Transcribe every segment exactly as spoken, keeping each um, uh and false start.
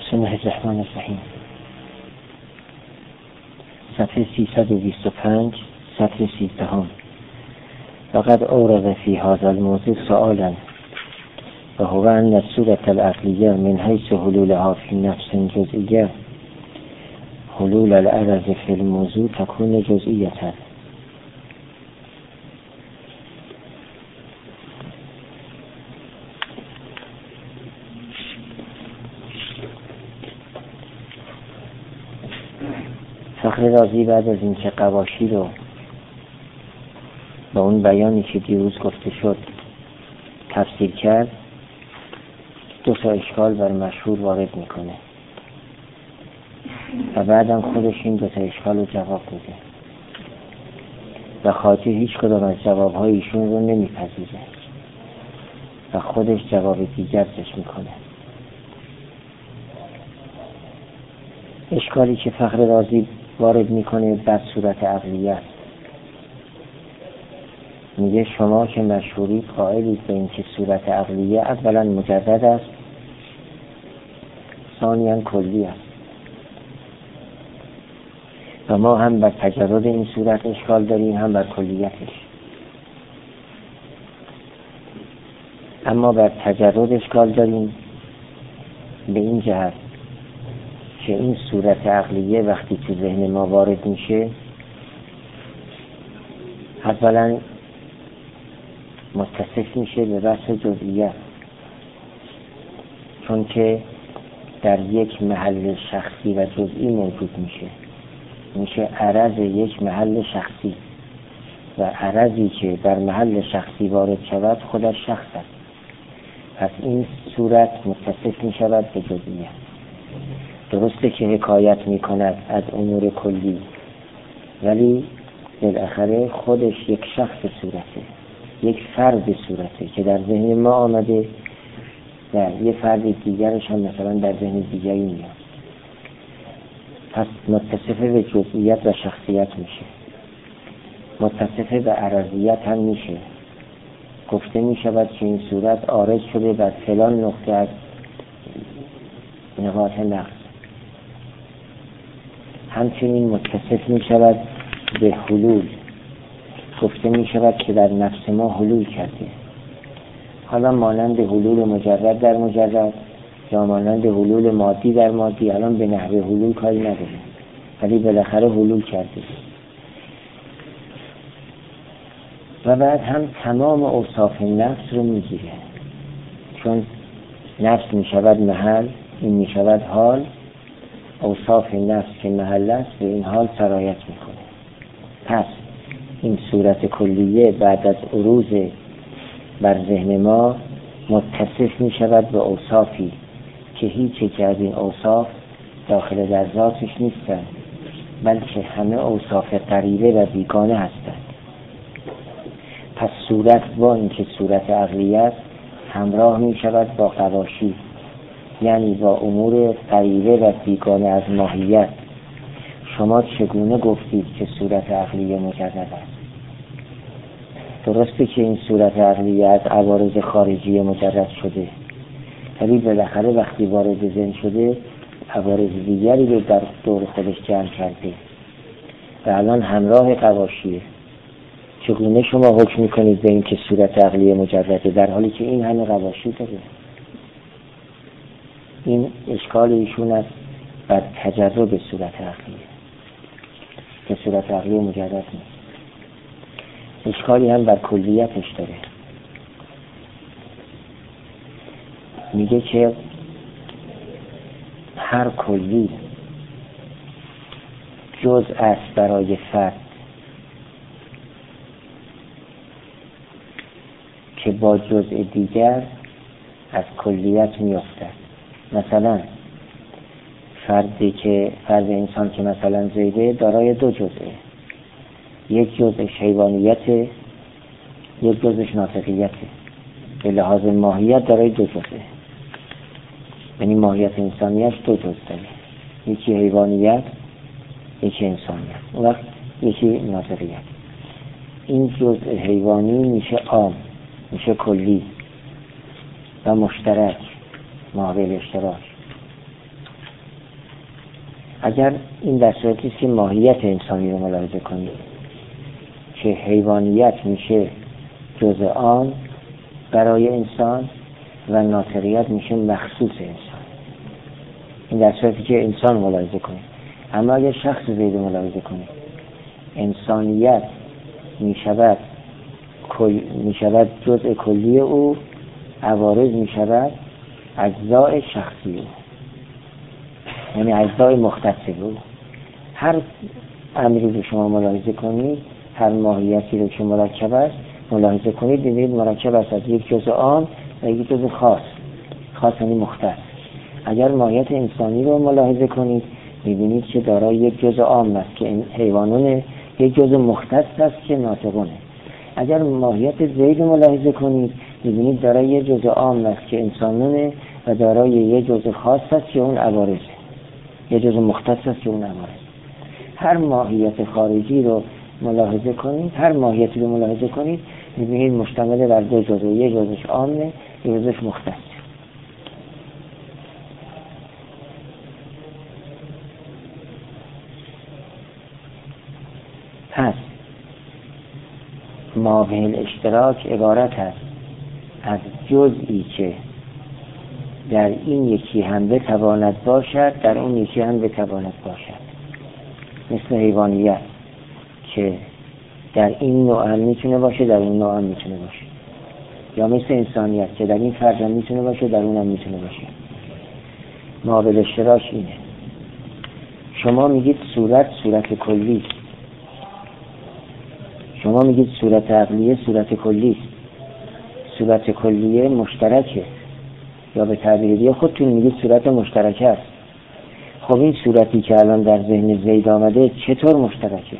بسم الله الرحمن الرحیم. صفحه سیصد و بیست و پنج، سطر سیزدهم. فقد اورد فی هذا الموضوع سؤالا و هو ان الصورة العقلیه من حیث حلولها فی نفس جزئیه حلول العرض فی الموضوع تكون جزئیه. فخر رازی بعد از اینکه قواشی رو با اون بیانی که دیروز گفته شد تفسیر کرد، دو تا اشکال بر مشهور وارد میکنه و بعدم خودش این دو تا اشکال رو جواب میده و خواجه هیچ کدام از جوابهای ایشون رو نمیپذیره و خودش جواب دیگر ازش میکنه. اشکالی که فخر رازی وارد میکنه بر صورت عقلیه است. میگه شما که مشهورید قائلید به این که صورت عقلیه اولا مجرد است، ثانیاً کلی است و ما هم بر تجرد این صورت اشکال داریم هم بر کلیتش. اما بر تجرد اشکال داریم به این جهت که این صورت عقلیه وقتی تو ذهن ما وارد میشه اولا متصف میشه به بحث جزئیت، چون که در یک محل شخصی و جزئی موجود میشه میشه عرض یک محل شخصی و عرضی که در محل شخصی وارد شود خودش شخص است. پس این صورت متصف میشود به جزئیت. درسته که حکایت میکند از امور کلی ولی بالاخره خودش یک شخص صورته، یک فرد صورته که در ذهن ما آمده و یه فرد دیگرش هم مثلا در ذهن دیگری میاد. پس متصف به جزئیت و شخصیت میشه، متصف به عرضیت هم میشه. گفته میشود که این صورت عارض شده بر فلان نقطه از نقاط نقص. همچنین متصف می شود به حلول. گفته می شود که در نفس ما حلول کرده، حالا مانند حلول مجرد در مجرد یا مانند حلول مادی در مادی. الان به نحوه حلول کاری نداره ولی بالاخره حلول کرده. و بعد هم تمام اوصاف نفس رو می گیره، چون نفس می شود محل، این می شود حال. اوصاف نفس که محل است به این حال سرایت میکنه. پس این صورت کلیه بعد از عروض بر ذهن ما متصف می شود به اوصافی که هیچ یک از این اوصاف داخل در ذاتش نیستند، بلکه همه اوصاف قریبه و بیگانه هستند. پس صورت با اینکه صورت عقلیه است همراه می شود با قواشی، یعنی با امور غریبه و بیگانه از ماهیت. شما چگونه گفتید که صورت عقلیه مجرد است؟ درسته که این صورت عقلیه از عوارض خارجی مجرد شده ولی بالاخره وقتی وارد ذهن شده عوارض دیگری رو در دور خودش جمع کرده و الان همراه قواشیه. چگونه شما حکم میکنید به این که صورت عقلیه مجرده در حالی که این همه قواشی داره؟ این اشکال ایشون است بر تجرد صورت عقلیه که صورت عقلیه مجرد نیست. اشکالی هم بر کلیتش داره. میگه که هر کلی جز است برای فرد که با جزء دیگر از کلیت میافتد. مثلا فردی که فرد انسان که مثلا زیده دارای دو جزئه، یک جزء حیوانیت، یک جزء ناطقیت. به لحاظ ماهیت دارای دو جزئه، یعنی ماهیت انسانیش دو جزء داره، یکی حیوانیت یکی انسانیت، اون وقت یکی ناطقیت. این جزء حیوانی میشه عام، میشه کلی و مشترک، ماهیت اشتراک. اگر این در صورتی است که ماهیت انسانی رو ملاحظه کنید که حیوانیت میشه جزء آن برای انسان و ناطقیت میشه مخصوص انسان. این در صورتی که انسان ملاحظه کنید. اما اگر شخص زید ملاحظه کنید، انسانیت میشود کل میشود جزء کلی او، عوارض میشود اجزای شخصی او، یعنی اجزای مختص او. هر امری رو شما ملاحظه کنید، هر ماهیتی رو که مرکب است ملاحظه کنید، ببینید مرکب است از یک جزء عام و یک جزء خاص. خاص یعنی مختص. اگر ماهیت انسانی رو ملاحظه کنید می‌بینید که دارای یک جزء عام است که حیوانونه، یک جزء مختص است که ناطقونه. اگر ماهیت زید رو ملاحظه کنید می‌بینید دارای یک جزء عام است که انسانونه و دارای یک جزء خاص است که اون عوارضه، یک جزء مختص است که اون عوارض. هر ماهیت خارجی رو ملاحظه کنید، هر ماهیتی رو ملاحظه کنید می‌بینید مشتمل بر دو جزء، یک جزءش عامه، یک جزءش مختص. پس مابه الاشتراک عبارت است از جزئی که در این یکی هم بتواند باشد، در اون یکی هم بتواند باشد. مثل حیوانیت که در این نوع هم میتونه باشه، در اون نوع هم میتونه باشه. یا مثل انسانیت که در این فرد هم میتونه باشه، در اون هم میتونه باشه. مابه الاشتراک اینه. شما میگید صورت صورت کلی، شما میگید صورت عقلیه صورت کلی، صورت کلیه مشترکه، یا به تعبیر دیگه خودتون میگید صورت مشترکه است. خب این صورتی که الان در ذهن زید آمده چطور مشترکه؟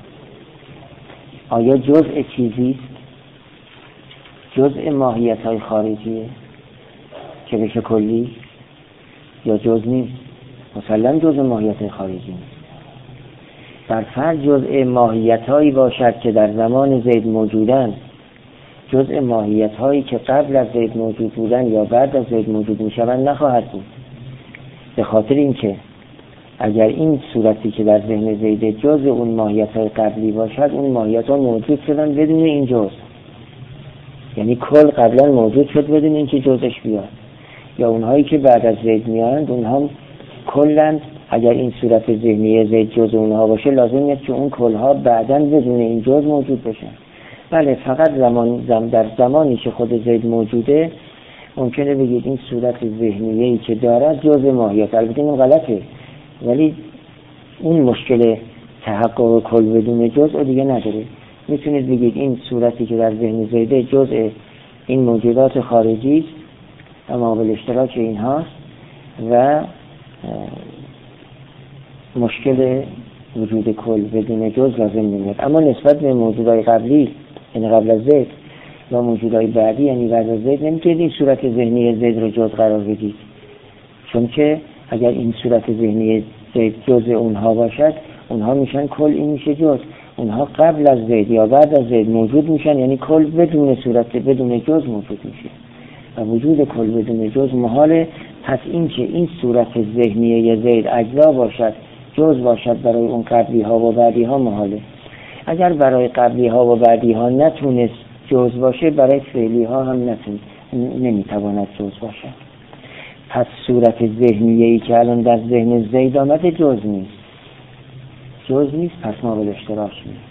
آیا جزء چیزی است؟ جزء ماهیت های خارجیه که بشه کلی، یا جزء نیست؟ مثلا جزء ماهیت های خارجی نیست. در فرض جزء ماهیت هایی باشد که در زمان زید موجودن، جزء ماهیت هایی که قبل از زید موجود بودن یا بعد از زید موجود می شوند نخواهد بود. به خاطر اینکه اگر این صورتی که در ذهن زید جزء اون ماهیت های قبلی باشد، اون ماهیت ها موجود شدن بدون این جزء، یعنی کل قبلا موجود شد بدون اینکه جزءش بیاد. یا اونهایی که بعد از زید میاند اونها کلن، اگر این صورت ذهنی زید جزء اونها باشه لازم نیست که اون کلها بعداً بدون این جزء موجود بشن. بله، فقط زمان زم در زمانی که خود زید موجوده ممکنه بگید این صورت ذهنیه‌ای که دارد جزء ماهیت. البته این غلطه، ولی اون مشکل تحقق کل بدون جزء دیگه نداره. میتونید بگید این صورتی که در ذهن زیده جزء این موجودات خارجی است، اما به اشتراک اینهاست و مشکل وجود کل بدون جزء لازم نمیاد. اما نسبت به موجودات قبلی، یعنی قبل از زید، و موجودات بعدی یعنی بعد از زید، نمیتونید این صورت ذهنی زید رو جزء قرار بدید، چون که اگر این صورت ذهنی زید جزء اونها باشد اونها میشن کل، این میشه جزء. اونها قبل از زید یا بعد از زید موجود میشن، یعنی کل بدون صورت بدون جزء موجود میشه و وجود کل بدون جزء محاله. پس این که این صورت ذهنی زید اجزا باشد، جزء باشد برای اون قبلی ها و بعدی ها محاله. اگر برای قبلی ها و بعدی ها نتونست جزء باشه، برای فعلی ها هم نتون نمیتواند جزء باشد. پس صورت ذهنیه‌ای که الان در ذهن زید آمده جزء نیست، جزء نیست. پس ما به اشتراک نیست.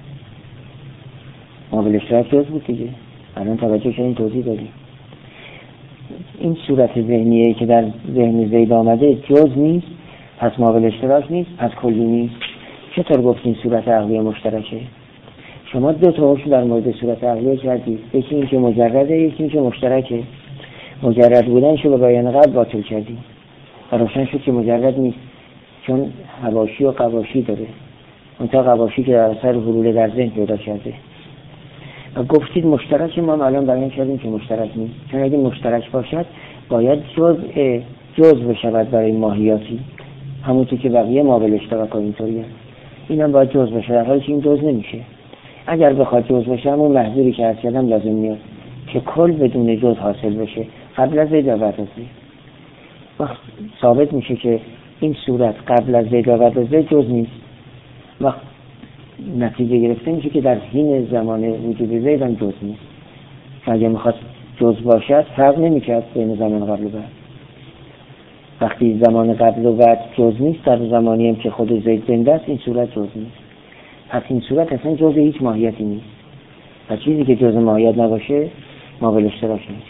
ما به اشتراک جزء بود دیگه. الان توجه شدین توضیح دادیم. این صورت ذهنیه‌ای که در ذهن زید آمده جزء نیست، پس ما به اشتراک نیست، پس کلی نیست. چطور گفتین صورت عقلی مشترکه؟ شما دو تا حکم در مورد صورت عقلی کردید، یکی این که مجرده، یکی این که مشترکه. مجرد بودنشو به بیان قبل باطل کردیم و روشن شد که مجرد نیست، چون حواشی و قواشی داره. اون تا قواشی که در اثر حلول در ذهن پیدا کرده. و گفتید مشترک، ما الان بیان کردیم که مشترک نیست، چون اگه مشترک باشد باید جزء جزء بشود برای ماهیاتی، همونطور که بقیه ما به اشتراک ها اینطوریه. اینم باید جزء بشه، در حالی که این جزء نمیشه. اگر بخواد جزء بشه همون محذوری که عرض کردم لازم میاد که کل بدون جزء حاصل بشه، قبل از زید و بعد از زید. وقت ثابت میشه که این صورت قبل از زید و بعد از زید جز نیست. وقت نتیجه گرفته میشه که در حین زمان وجود زید هم جز نیست. اگه میخواد جز باشد فرق نمیکرد بین زمان قبل و بعد. وقتی زمان قبل و بعد جز نیست، در زمانی هم که خود زید زنده است این صورت جز نیست. پس این صورت اصلا جز هیچ ماهیتی نیست. و چیزی که جز ماهیت نباشه مابل اشتراک نیست.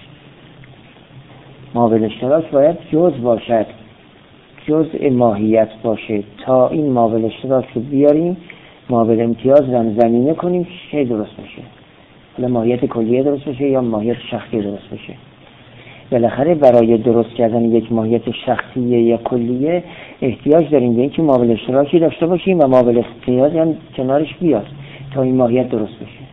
مابل اشتراک باید جز باشد، جزء ماهیت باشه تا این مابل اشتراک رو بیاریم مابل امتیاز رو زمینه کنیم چه درست باشه. حالا ماهیت کلیه درست باشه یا ماهیت شخصی درست باشه. بالاخره برای درست کردن یک ماهیت شخصیه یا کلیه احتیاج داریم به اینکه مابل اشتراکی داشته باشیم و مابل امتیازی هم کنارش بیاد تا این ماهیت درست بشه.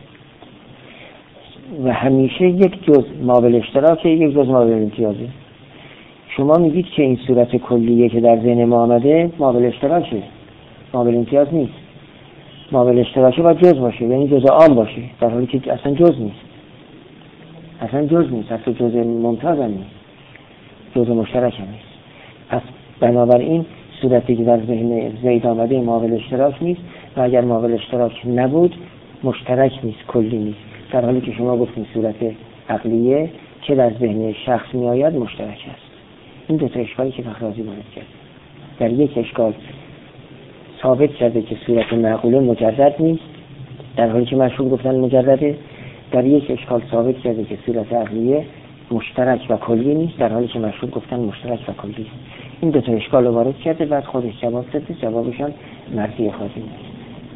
و همیشه یک جز مابل اشتراک، یک جز مابل امتیازه. شما میگید که این صورت کلیه که در ذهن ما آمده مابل اشتراکه، مابل امتیاز نیست. مابل اشتراکی باید جز باشه، یعنی جز عام باشه، در حالی که اصلا جز نیست. اصلا جز نیست، اصلا جز ممتاز هم نیست، جز مشترک هم نیست. پس بنابراین صورتی که در ذهن زید آمده مابل اشتراک نیست و اگر مابل اشتراک نبود مشترک نیست، کلی نیست. در حالی که شما گفتین صورت عقلیه که در ذهن شخص می آید مشترک است. این دو تا اشکالی که فخررازی وارد کرد، در یک اشکال ثابت کرده که صورت معقوله مجرد نیست در حالی که مشهور گفتن مجرده. در یک اشکال ثابت کرده که صورت عقلیه مشترک و کلی نیست در حالی که مشهور گفتن مشترک و کلی است. این دو تا اشکال رو وارد کرده، بعد خودش جواب داده. جوابشان مرضی خواهی است.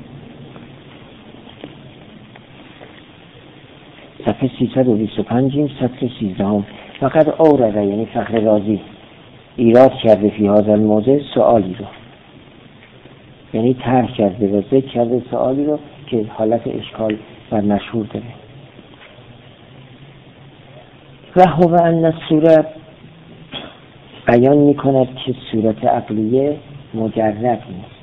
صفحه سیصد و بیست و پنج سطر سیزده هم. فقط اورده، یعنی فخررازی ایراد کرده فی هذا الموضع سوالی رو، یعنی طرح کرده و ذکر کرده سوالی رو که حالت اشکال و مشهور داره. و هو ان الصورت بیان میکند که صورت عقلیه مجرد نیست،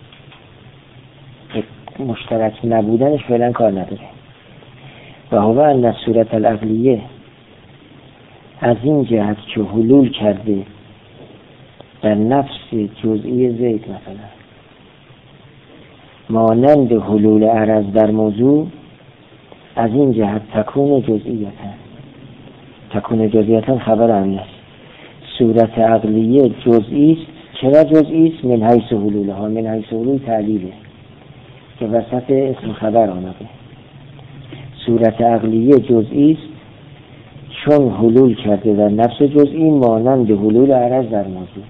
مشترک نبودنش فعلا کار نداره. و هو ان الصورت العقلیه از این جهت که حلول کرده در نفس جزئی زید، مثلا مانند حلول عرض در موضوع، از این جهت تکون جزئیتا. تکون جزئیتا خبر امن است. صورت عقلیه جزئی است. چرا جزئی است؟ من حیث حلولها، من حیث حلول تعلیله که وسط اسم خبر آمده. صورت عقلیه جزئی است چون حلول کرده در نفس جزئی مانند حلول عرض در موضوع،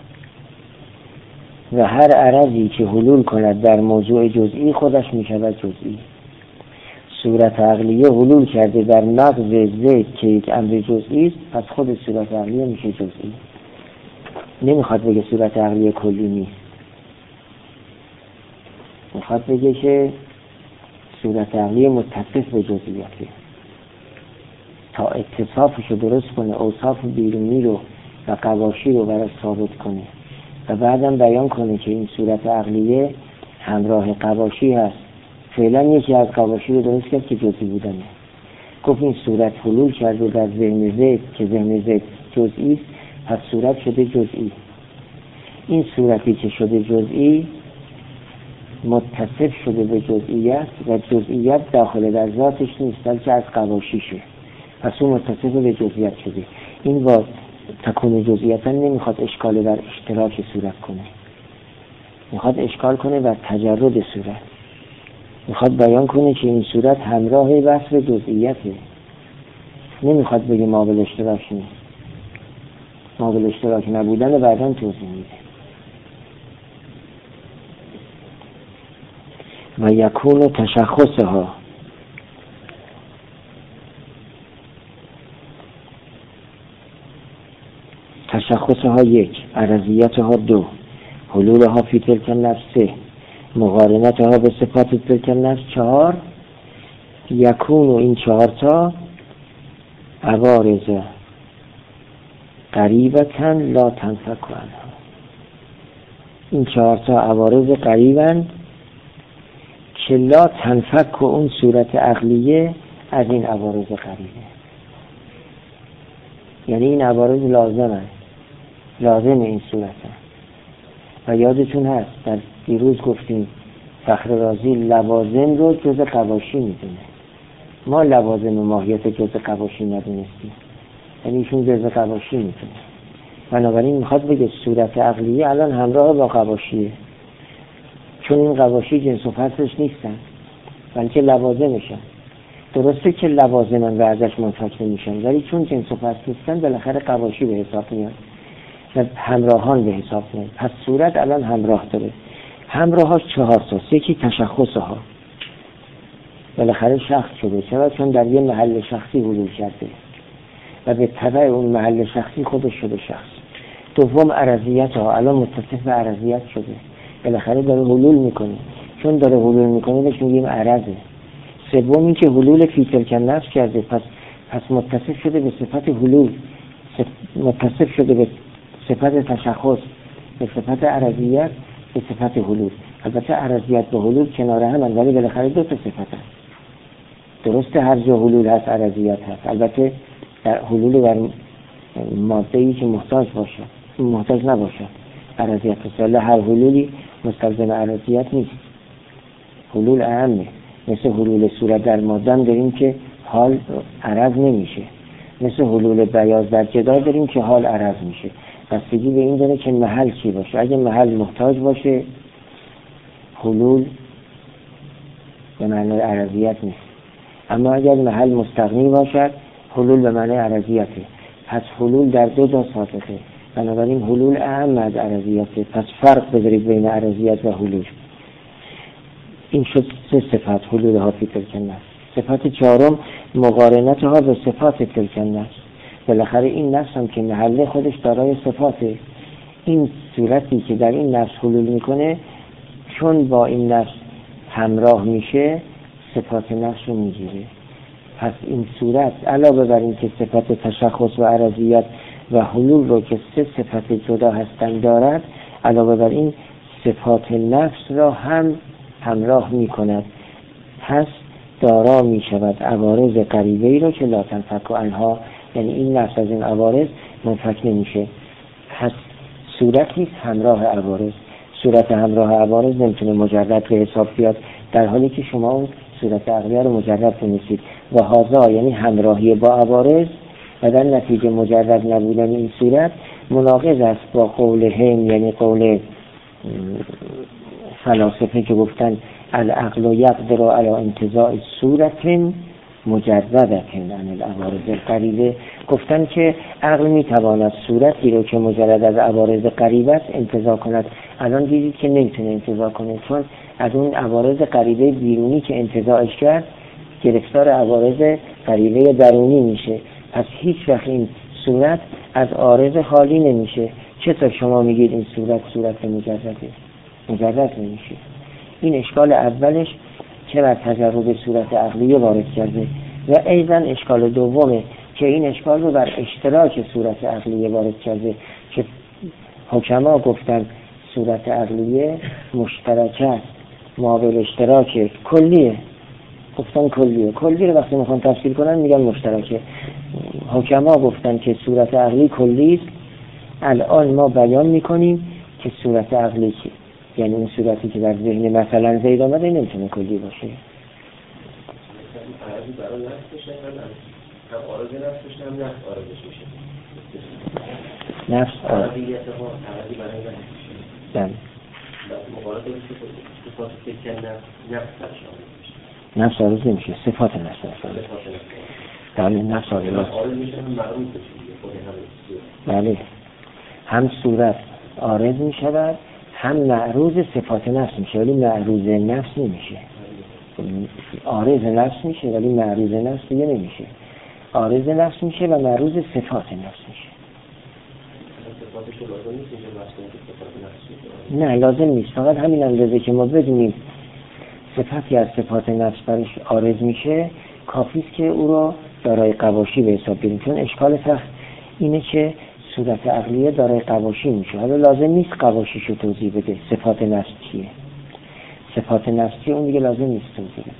و هر عرضی که حلول کند در موضوع جزئی خودش می شود جزئی. صورت عقلیه حلول کرده در نقض زید که یک امر جزئی است، پس خود صورت عقلیه میشه جزئی. نمیخواد بگه صورت عقلیه کلی نیست، میخواد بگه که صورت عقلیه متصف به جزئیاته تا اتصافش رو درست کنه، اوصاف بیرونی رو و قواشی رو براش ثابت کنه و بعدم بیان کنه که این صورت عقلیه همراه قواشی هست. فعلا یکی از قواشی رو درست کرد که جزئی بودنه. گفت این صورت حلول کرده در ذهن زید که ذهن زید جزئی است، پس صورت شده جزئی. این صورتی که شده جزئی متصف شده به جزئیت و جزئیت داخل در ذاتش نیست بلکه از قواشیشه، پس اون متصف به جزئیت شده. این با تکون جزئیتا نمیخواد اشکال در اشتراک صورت کنه، میخواد اشکال کنه بر تجرد صورت. میخواد بیان کنه که این صورت همراه وصف جزئیته، نمیخواد بگه مابل اشتراک نیست. مابل اشتراک نبودن بعداً توضیح میده. و یکون تشخصها تشخصها یک، عرضیتها دو، حلولها فی تلک النفس سه، مقارنتها به صفات تلک النفس چهار. یکون و این چهارتا عوارض قریبتن لا تنفک عنها. این چهارتا عوارض قریبن که لا تنفک و اون صورت عقلیه از این عوارض قریبه، یعنی این عوارض لازمه، لازم این صورت هست. و یادتون هست در دیروز گفتیم فخر رازی لوازم رو جز قواشی میدونه، ما لوازم ماهیت جز قواشی ندونستیم، یعنی ایشون جز قواشی میدونه. بنابراین میخواد بگه صورت عقلیه الان همراه با قواشیه، چون این قواشی جنس و فصلش نیستن بلکه لوازمشن. درسته که لوازمن و ازش منفک نمیشن، ولی چون جنس و فصل نیستن بالاخره قواشی به حساب میاد و همراهان به حساب میاد. پس صورت الان همراه داره. همراهاش چهار تاست. یکی تشخصها، بالاخره شخص شده، چرا؟ چون در یه محل شخصی حلول کرده و به تبع اون محل شخصی خودش شده شخص. دوم عرضیت ها، الان متصف به عرضیت شده، بالاخره داره حلول میکنه، چون داره حلول میکنه بهش میگیم عرضه. سوم این که حلول فی تلک النفس کرده، پس پس متصف شده به صفت حلول، متصف شده به صفت تشخص، به صفت عرضیت، به صفت حلول. البته عرضیت و حلول کنار هم، ولی بالاخره دو تا صفت هست. درسته هر جا حلول هست عرضیت هست، البته در حلول بر ماده‌ای که محتاج باشه، محتاج نباشه عرضیت هست، ولی هر حلولی مستلزم عرضیت نیست. حلول اهمه، مثل حلول صورت در ماده داریم که حال عرض نمیشه، مثل حلول بیاض در جدار داریم که حال عرض میشه. بستگی به این داره که محل چی باشه. اگه محل محتاج باشه حلول به معنی عرضیت نیست، اما اگر محل مستغنی باشد حلول به معنی عرضیته. پس حلول در دو جا صادقه، بنابراین حلول اهم از عرضیته. پس فرق بذارید بین عرضیت و حلول. این شد سه صفت حلول ها فی تلک النفس. صفت چهارم مقارنت ها به صفات تلک النفس. بالاخره این نفس هم که محله خودش دارای صفاته، این صورتی که در این نفس حلول میکنه چون با این نفس همراه میشه صفات نفس رو میگیره. پس این صورت علاوه بر این که صفت تشخص و عرضیت و حلول رو که سه صفت جدا هستن دارد، علاوه بر این صفات نفس را هم همراه میکند. پس دارا میشود عوارض غریبه‌ای رو که لا تنفک عنها، یعنی این نفس از این عوارض منفک نمیشه. پس صورت نیست همراه عوارض. صورت همراه عوارض نمیتونه مجرد به حساب بیاد، در حالی که شما اون صورت عقلیه رو مجرد بنویسید. و هذا یعنی همراهی با عوارض و در نتیجه مجرد نبودن این صورت مناقض است با قول هم، یعنی قول فلاسفه که گفتن العقل یقدر علی انتزاع صورت مجردة عن العوارض الغریبه. گفتن که عقل میتواند صورتی رو که مجرد از عوارض غریبه است انتزاع کند. الان دیدید که نمیتونه انتزاع کنه، چون از اون عوارض غریبه بیرونی که انتزاعش کرد گرفتار عوارض غریبه درونی میشه. پس هیچ وقت این صورت از عارض خالی نمیشه. چطور شما میگید این صورت صورت مجرده؟ مجرد نمیشه. این اشکال اولش که بر تجربه صورت عقلیه وارد کرده و ایضا اشکال دومه که این اشکال رو بر اشتراک صورت عقلیه وارد کرده که حکما گفتن صورت عقلیه مشترک است، مابل اشتراک کلیه. گفتن کلیه، کلی رو وقتی میخوان تفسیر کنن میگن مشترکه. حکما گفتن که صورت عقلی کلی است. الان ما بیان میکنیم که صورت عقلی چیه، یعنی اون صورتی که در ذهن مثلا زید آمده نمیتونه کلی باشه. نفس آرز نفس آرز نمیشه، صفات نفس آرز نفس آرز بله، هم صورت آرز میشود هم معروض صفات نفس میشه، ولی معروض نفس نمیشه. عارض نفس میشه ولی معروض نفس دیگه نمیشه. عارض نفس میشه و معروض صفات نفس میشه. نه لازم نیست، فقط همین اندازه که ما بدونیم صفتی از صفات نفس برش عارض میشه کافیست که او را دارای قواشی به حساب بیاریم. چون اشکال سخت اینه که صورت عقلیه دارای قواشی میشه، حالا لازم نیست قواشیشو توضیح بده. صفات نفس چیه؟ صفات نفسی اون دیگه لازم نیست توضیح بده.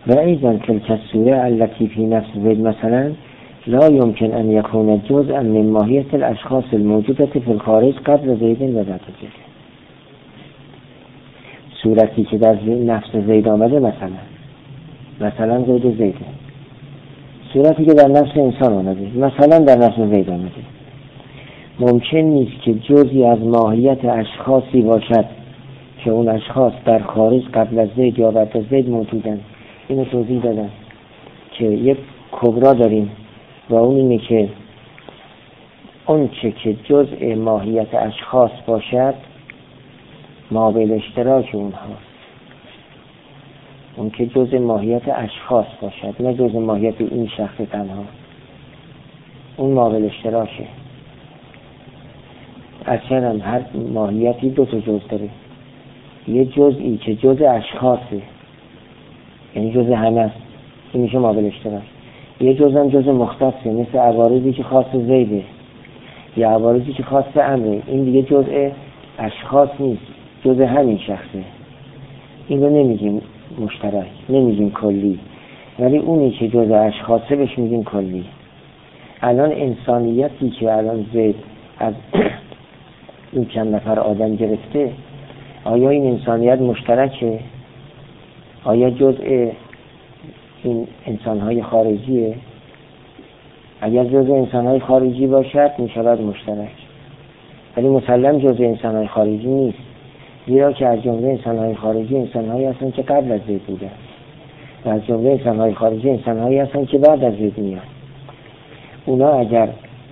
و ایضا تلک الصوره التي فی نفس زید مثلا لا يمكن ان يكون جزءا من ماهیت الاشخاص الموجوده فی الخارج قبل زید و بعد زید. صورتی که در نفس زید آمده مثلا مثلا زید زیده، صورتی که در نفس انسان آمده مثلا در نفس زید آمده، ممکن نیست که جزئی از ماهیت اشخاصی باشد که اون اشخاص در خارج قبل از زید یا بعد از زید موجودن. اینو توضیح دادم که یک کبرا داریم و اون اینه که اون چه که جزء ماهیت اشخاص باشد مابعد اشتراک اونهاست، اون که جزء ماهیت اشخاص باشد نه جزء ماهیت این شخص تنها، اون مابعد اشتراکه. اصلا هر ماهیتی دو تا جزء داره، یه جزئی که جزء اشخاصه یعنی جزء همه است، این میشه مابعد اشتراک. یه جزء هم جزء مختصه مثل عوارضی که خاص زیده یا عوارضی که خاص امره، این دیگه جزء اشخاص نیست، جزء همین شخصه. این رو نمیگیم مشترک، نمیگیم کلی، ولی اونی که جزء اشخاصه بهش میگیم کلی. الان انسانیتی که الان زید از این چند نفر آدم گرفته، آیا این انسانیت مشترکه؟ آیا جزء این انسانهای خارجیه؟ اگر جزء انسانهای خارجی باشد میشود مشترک، ولی مسلم جزء انسانهای خارجی نیست، زیرا که از جمله انسانهای خارجی انسانهایی هستن که قبل از زید بودن و از جمله انسانهای خارجی انسانهایی هستن که بعد از زید میان. اونا اگر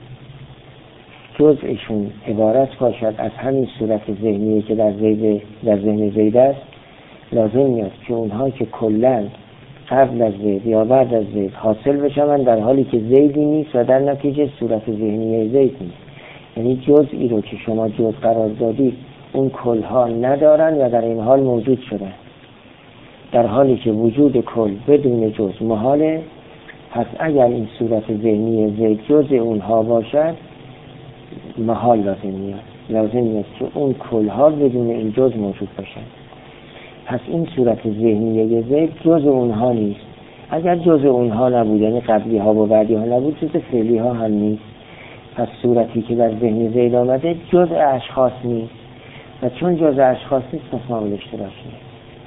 جزءشون عبارت باشد از همین صورت ذهنیه که در زید در ذهن زید است، لازم میاد که اونها که کلاً قبل از زید یا بعد از زید حاصل بشن در حالی که زیدی نیست و در نتیجه صورت ذهنیه زید نیست. یعنی جزئی رو که شما جزء قرار دادید اون کلها ندارن و در این حال موجود شدن، در حالی که وجود کل بدون جزء محاله. پس اگر این صورت ذهنی زید جزء اونها باشد محال لازم میاد، لازم میاد که اون کلها بدون این جزء موجود باشن. پس این صورت ذهنی زید جزء اونها نیست. اگر جزء اونها نبود، یعنی قبلی ها و بعدی ها نبود، جزء فعلی ها هم نیست. پس صورتی که در ذهن زید آمده جزء اشخاص نیست و چون جزء اشخاص نیست پس مابعد اشتراک نیست.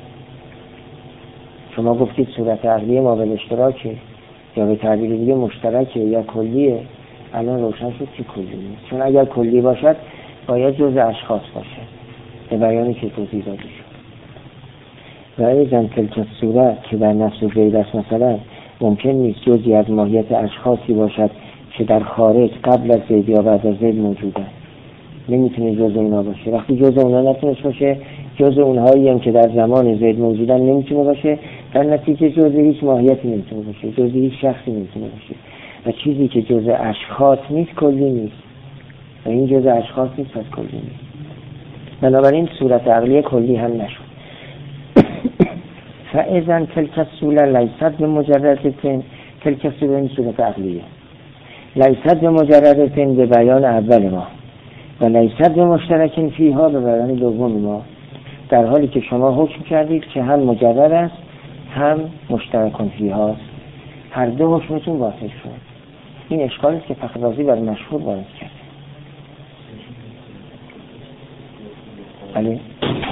شما گفتید صورت عقلی مابعد اشتراکه یا به تعبیر دیگه مشترکه یا کلیه. الان روشن شد که کلی نیست، چون اگر کلی باشد باید جزء اشخاص باشد به بیانی که توضیح داده شد. و ایضا تلک الصوره که در نفس زید است مثلا ممکن نیست جزئی از ماهیت اشخاصی باشد که در خارج قبل از زید یا بعد از زید موجودن، نمیتونه جزء اونا باشه. وقتی جزء اونا نتونه باشه، جزء اونهایی هم که در زمان زید موجودن نمیتونه باشه، در نتیجه جزء هیچ ماهیتی نمیتونه باشه، جزء هیچ شخصی نمیتونه باشه. و چیزی که جزء اشخاص نیست کلی نیست و این جزء اشخاص نیست پس کلی نیست. بنابراین صورت عقلی کلی هم نشد. فاذا تلک الصوره لیست بمجرد تلک الصوره، این صورت عقلیه، لیست بمجرد به بیان اول ما و لیست بمشترک فیها به بیان دوم ما، در حالی که شما حکم کردید که هم مجرد است هم مشترک فیها است، هر دو حکمتون باطل شد. این اشکالی است که فخررازی بر مشهور وارد کرد. بله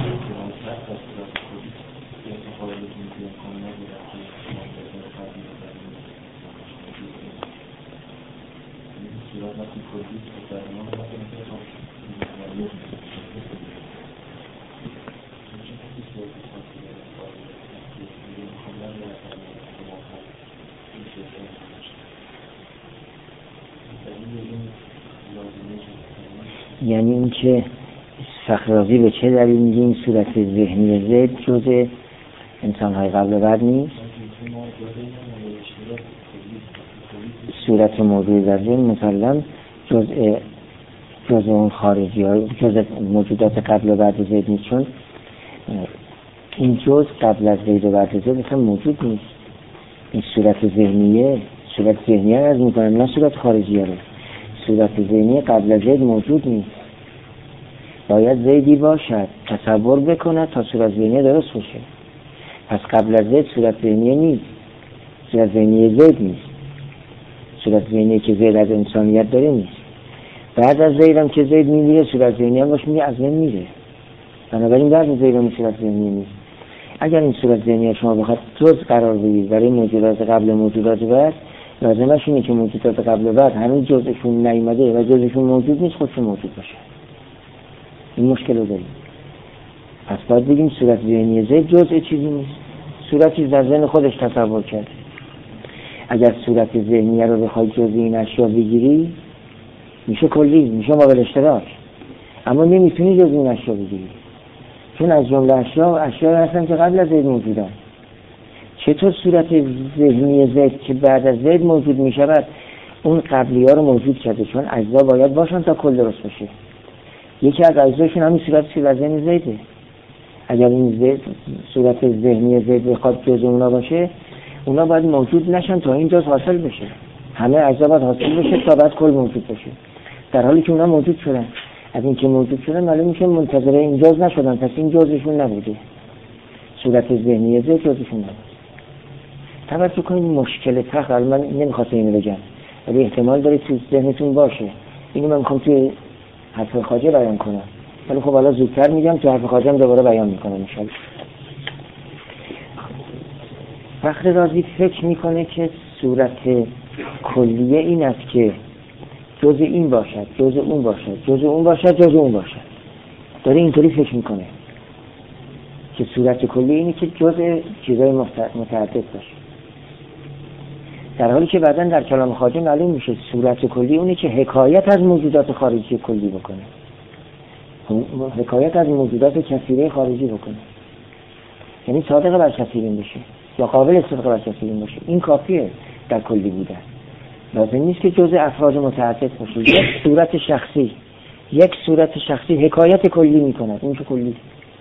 یعنی این که فخررازی به چه دلیل میگه این صورت ذهنی زید جزء انسان‌های قبل و بعد نیست؟ صورت موجود در ذهن مسلم جزء جزء اون خارجی ها، جزء موجودات قبل و بعد زید نیست، چون این جزء قبل از زید و بعد زید مثلا موجود نیست. این صورت ذهنیه، صورت ذهنیه از میکنم نه صورت خارجیه رو. صورت ذهنی قبل از زید موجود نیست، باید زیدی باشد تصور بکنه تا صورت ذهنی درست باشه. پس قبل از زید صورت ذهنیه نیست، صورت ذهنیه زید نیست، صورت ذهنیه که زید از انسانیت داره نیست. بعد از زید هم که زید میمیره صورت ذهنیه هم باش میگه از بین میره. بنابراین بعد از زید هم صورت ذهنیه نیست. اگر این صورت ذهنیه شما بخواد جز قرار بدید برای موجودات قبل موجودات بعد، لازمش اینه که موجودات قبل بعد همین جزءشون نیامده و جزءشون موجود نیست، خودشون موجود باشه. این مشکل رو داریم. پس باید بگیم صورت ذهنی زید جزء چیزی نیست، صورتی در ذهن خودش تصور کرد. اگر صورت ذهنی رو بخوای جزء این اشیا بگیری میشه کلی، میشه مابل اشتراک، اما نمیتونی جزء این اشیا بگیری، چون از جمله اشیا اشیا هستن که قبل از زید موجودن. چطور صورت ذهنی زید که بعد از زید موجود میشود اون قبلی ها رو موجود کرده؟ چون اجزا باید باشن تا کل درست بشه. یکی از اجزاشون همین صورت صورت ذهنی زیده. اگر این زید صورت ذهنی زید بخواد جز اونا باشه، اونا باید موجود نشن تا این جز حاصل بشه. همه اجزا باید حاصل بشه تا بعد کل موجود بشه، در حالی که اونا موجود شدن. از این که موجود شدن معلوم میشه منتظر این جز نشدن، پس این جزشون نبوده، صورت ذهنی زید جزشون نبوده. توجه کنید مشکل فقط من نمیخواستم اینو بگم ولی احتمال داره تو ذهنتون باشه. اینو من میخوام توی حرف خواجه بیان کنم، ولی خب حالا زودتر میگم تو حرف خواجه هم دوباره بیان میکنم انشالله. فخر رازی فکر میکنه که صورت کلیه این است که جز این باشد، جز اون باشد، جز اون باشد، جز اون باشد. داره اینطوری فکر میکنه که صورت کلیه اینه که جز چیزای متعدد باشه، در حالی که بعداً در کلام خواجه معلوم میشه صورت کلی اونی که حکایت از موجودات خارجی کلی بکنه، حکایت از موجودات کثیره خارجی بکنه، یعنی صادق بر کثیرین بشه یا قابل صدق بر کثیرین باشه. این کافیه در کلی بودن، لازم نیست که جزء افراد متعدد باشه. یک صورت شخصی یک صورت شخصی حکایت کلی میکنه، اون که کلی.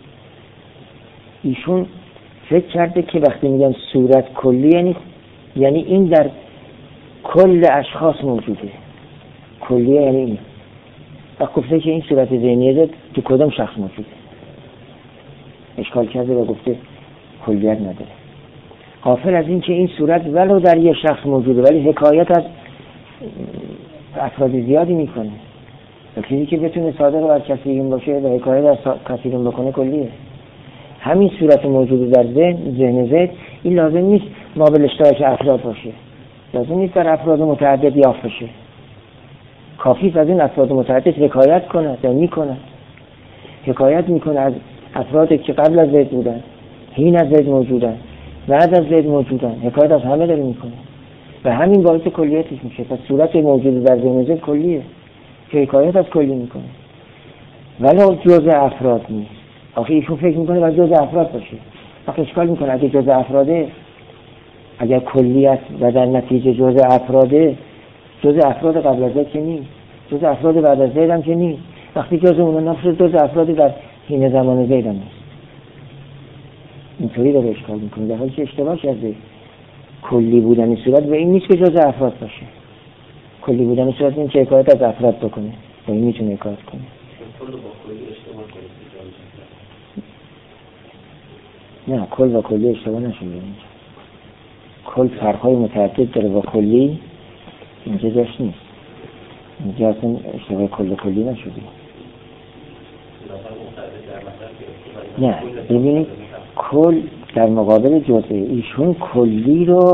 ایشون فکر کرده که وقتی میگن صورت کلی یعنی یعنی این در کل اشخاص موجوده. کلیه یعنی این. و گفته که این صورت ذهنیه تو کدام شخص موجوده، اشکال کرده و گفته کلیت نداره. غافل از این که این صورت ولو در یک شخص موجوده ولی حکایت از افراد زیادی میکنه. و چیزی که بتونه صادق بر کثیرین باشه و حکایت از کثیرین بکنه کلیه. همین صورت موجود در ذهن ذهن زید این لازم نیست مابل اشتراک افراد باشه، لازم نیست در افراد متعدد یافت بشه. کافی از این افراد متعدد حکایت کنه یا میکنه، حکایت میکنه از افرادی که قبل از زید بودن، حین از زید موجودن، بعد از زید موجودن، حکایت از همه داره میکنه و همین باعث کلیتش میشه. پس صورت موجود در ذهن زید کلیه که حکایت از کلی میکنه ولی جزء افراد نیست. آخه ایشون فکر میکنه باید جزء افراد باشه. آخه اشکال میکنه اگه جزء افراده، اگر کلیت و در نتیجه جزء افراده، جزء افراد قبل از زید که نیست، جزء افراد بعد از زید هم که نیست. وقتی جزء اونا نفس جزء افراد در حین زمان زید هم نیست. اینطوری داره اشکال میکنه، در حالی که اشتباه کرده. کلی بودن صورت به این نیست که جزء افراد باشه. کلی بودن صورت این که حکایت از افراد بکنه و این میتونه حکایت کنه. نه کل و کلی اشتباه نشده. کل فرقهای متعدد داره و کلی اینجا جاش نیست. اینجا اصلا اشتباه کل و کلی نشده. نه ببینید کل در مقابل جزء، ایشون کلی رو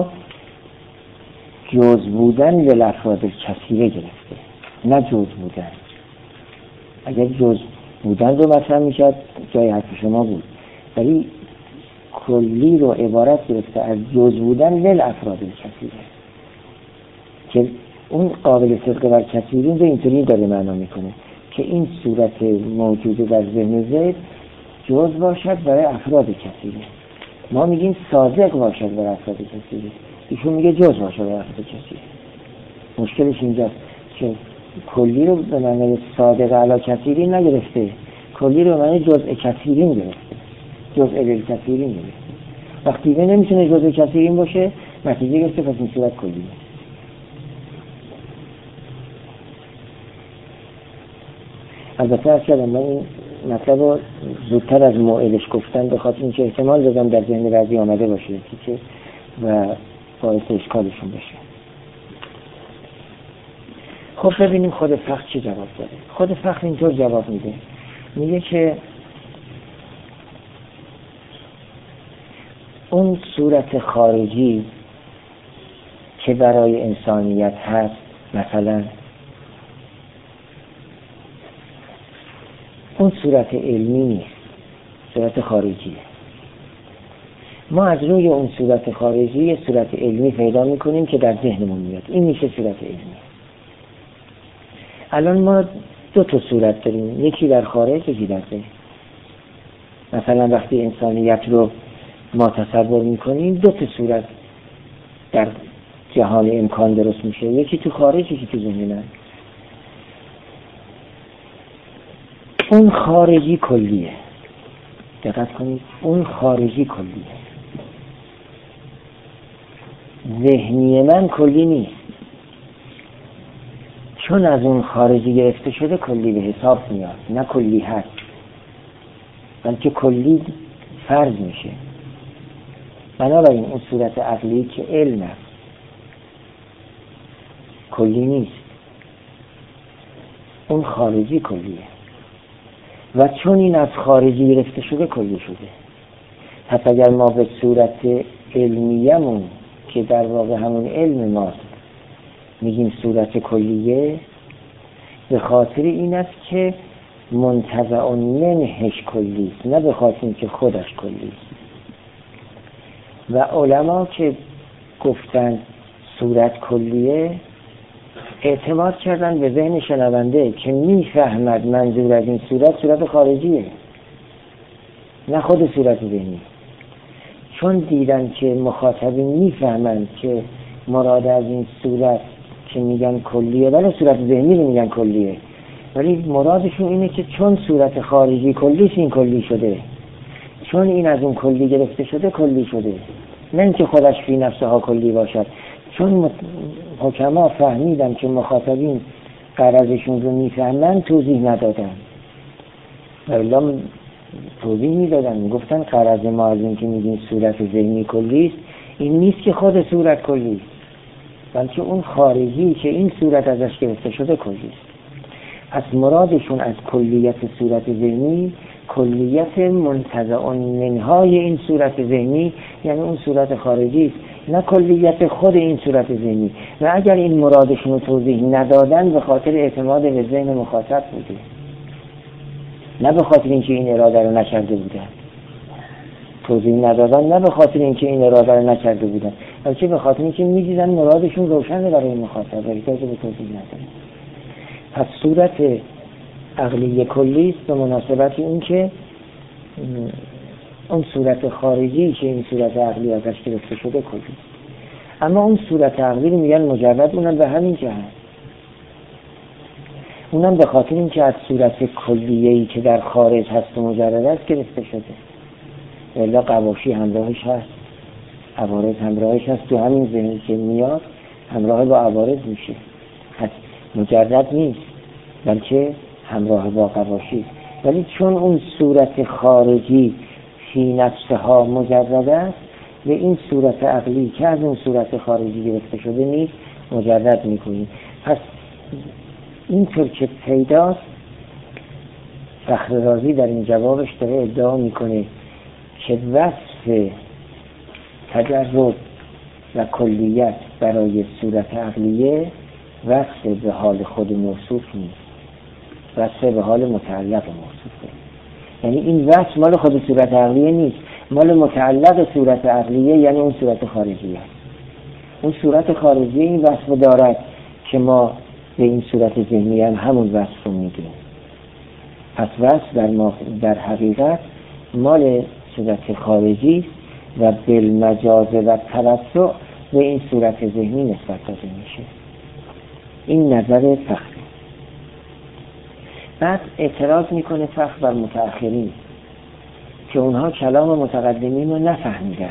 جز بودن للافراد کثیره گرفته، نه جز بودن. اگر جز بودن رو مثلا میشد جای حرف شما بود، ولی کلی رو عبارت گرفته از جز بودن للافراد کثیره که اون قابل صدق بر کثیرین رو اینطوری داره معنا میکنه که این صورت موجود در ذهن زید جز باشد برای افراد کثیره. ما میگیم صادق باشد برای افراد کثیره، ایشون میگه جز باشد برای افراد کثیره. مشکلش اینجاست که کلی رو به معنی صادق علی کثیرین نگرفته، کلی رو به معنی جزء کثیرین گرفته، جزء للکثیرین گرفته. وقتی که نمیتونه جزء کثیرین باشه نتیجه گرفته، پس این صورت کلیه. البته از کردم من این مطلب رو زودتر از موعدش گفتن به خاطر اینکه احتمال دادم در ذهن بعضی آمده باشه که و باعث اشکالشون بشه. خب ببینیم خود فقه چی جواب داره. خود فقه اینطور جواب میده، میگه که اون صورت خارجی که برای انسانیت هست، مثلا اون صورت علمی نیست، صورت خارجیه. ما از روی اون صورت خارجی یه صورت علمی پیدا میکنیم که در ذهنمون میاد، این میشه صورت علمی. الان ما دو تا صورت داریم، یکی در خارج، یکی در ذهن. مثلا وقتی انسانیت رو ما تصور میکنیم دو تا صورت در جهان امکان درست میشه، یکی تو خارج، یکی تو ذهن. اون خارجی کلیه، دقت کنید، اون خارجی کلیه. ذهنی من کلی نیست، چون از اون خارجی گرفته شده کلی به حساب میاد، نه کلی هست بلکه کلی فرض میشه. بنابراین اون صورت عقلی که علم است کلی نیست، اون خارجی کلیه و چون این از خارجی گرفته شده کلی شده. پس اگر ما به صورت علمیمون که در واقع همون علم ماست میگیم صورت کلیه، به خاطر این است که منتزع منهش کلی است، نه به خاطر اینکه خودش کلی است. و علما که گفتن صورت کلیه اعتماد کردن به ذهن شنونده که میفهمد منظور از این صورت صورت خارجیه، نه خود صورت ذهنی. چون دیدن که مخاطبین میفهمند که مراد از این صورت که میگن کلیه، ولی صورت ذهنی رو میگن کلیه، ولی مرادشون اینه که چون صورت خارجی کلیش این کلی شده، چون این از اون کلی گرفته شده کلی شده، نه اینکه خودش فی نفسها کلی باشد. چون حکما فهمیدن که مخاطبین غرضشون رو میفهمن توضیح ندادن، ولی توضیح میدادن، میگفتن غرض ما از این که میگیم صورت ذهنی کلی است این نیست که خود صورت کلی است، بلکه اون خارجی که این صورت ازش گرفته شده کلی است. پس مرادشون از کلیت صورت ذهنی کلیت منتزع منهای این صورت ذهنی، یعنی اون صورت خارجی است، نه کلیت خود این صورت ذهنی. و اگر این مرادشون رو توضیح ندادن به خاطر اعتماد به ذهن مخاطب بوده، نه به خاطر اینکه این اراده رو نکرده بودن. توضیح ندادن نه به خاطر اینکه این اراده رو نکرده بودن، بلکه به خاطر اینکه می‌دیدن مرادشون روشنه برای مخاطب، احتیاج به توضیح ندارن. پس صورت عقلی کلی است به مناسبت این که اون صورت خارجی که این صورت عقلی ازش گرفته شده کلی. اما اون صورت عقلی رو میگن مجرد، اونم به همین جهت، اونم به خاطر این که از صورت کلیه‌ای که در خارج هست و مجرد است گرفته شده. الا قواشی همراهش هست، عوارض همراهش هست، تو همین ذهنی که میاد همراه با عوارض میشه، پس مجرد نیست بلکه همراه با قواشی. ولی چون اون صورت خارجی فی نفسها مجرد است، به این صورت عقلی که از اون صورت خارجی گرفته شده نیست مجرد میکنیم. پس اینطور که پیداست، فخر رازی در این جوابش داره ادعا میکنه که وصف تجرد و کلیت برای صورت عقلیه وصف به حال خود موصوف نیست، وصف به حال متعلق موصوفه. یعنی این وصف مال خود صورت عقلیه نیست، مال متعلق صورت عقلیه، یعنی اون صورت خارجیه. اون صورت خارجیه این وصف دارد که ما به این صورت ذهنی هم همون وصف رو میگیم. پس وصف در, ما در حقیقت مال صورت خارجی و بالمجاز و توسع به این صورت ذهنی نسبت داده میشه. این نظر فخر. بعد اعتراض میکنه فخر بر متأخرین که اونها کلام متقدمین رو نفهمیدن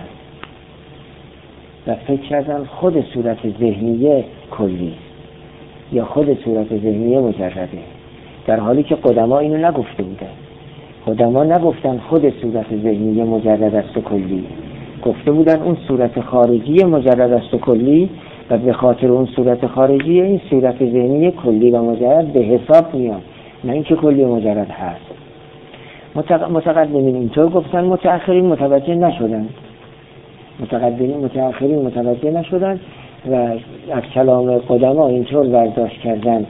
و فکر کردن خود صورت ذهنیه کلی یا خود صورت ذهنیه مجرده، در حالی که قدما اینو نگفته بودن. قدما نگفتن خود صورت ذهنی مجرد است و کلی، گفته بودن اون صورت خارجی مجرد است و کلی و به خاطر اون صورت خارجی این صورت ذهنی کلی و مجرد به حساب میاد، نه اینکه کلی و مجرد هست. متقدمین اینطور گفتن، متأخرین متوجه نشدن. متقدمین متأخرین متوجه نشدن و از کلام قدما اینطور برداشت کردن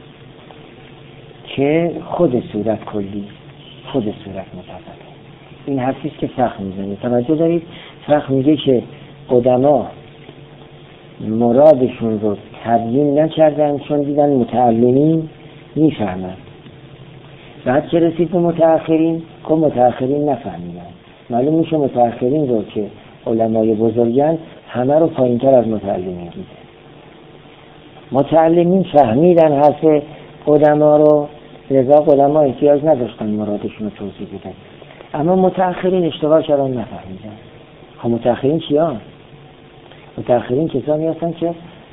که خود صورت کلی، خود صورت مجرد. این حرفی است که فقه میزنه. توجه دارید؟ فقه میگه که قدما مرادشون رو تبیین نکردن چون دیدن متعلمین میفهمند. بعد که رسید به متأخرین که متأخرین نفهمیدن. معلوم میشه متأخرین رو که علمای بزرگن همه رو پایینتر از متعلمین دیده. متعلمین فهمیدن حرف قدما رو، لذا قدما احتیاج نداشتن مرادشون رو توضیح بدن. اما متأخرین اشتباه کردن، نفهمیدن. خب متأخرین چیان؟ متأخرین کسانی هستن که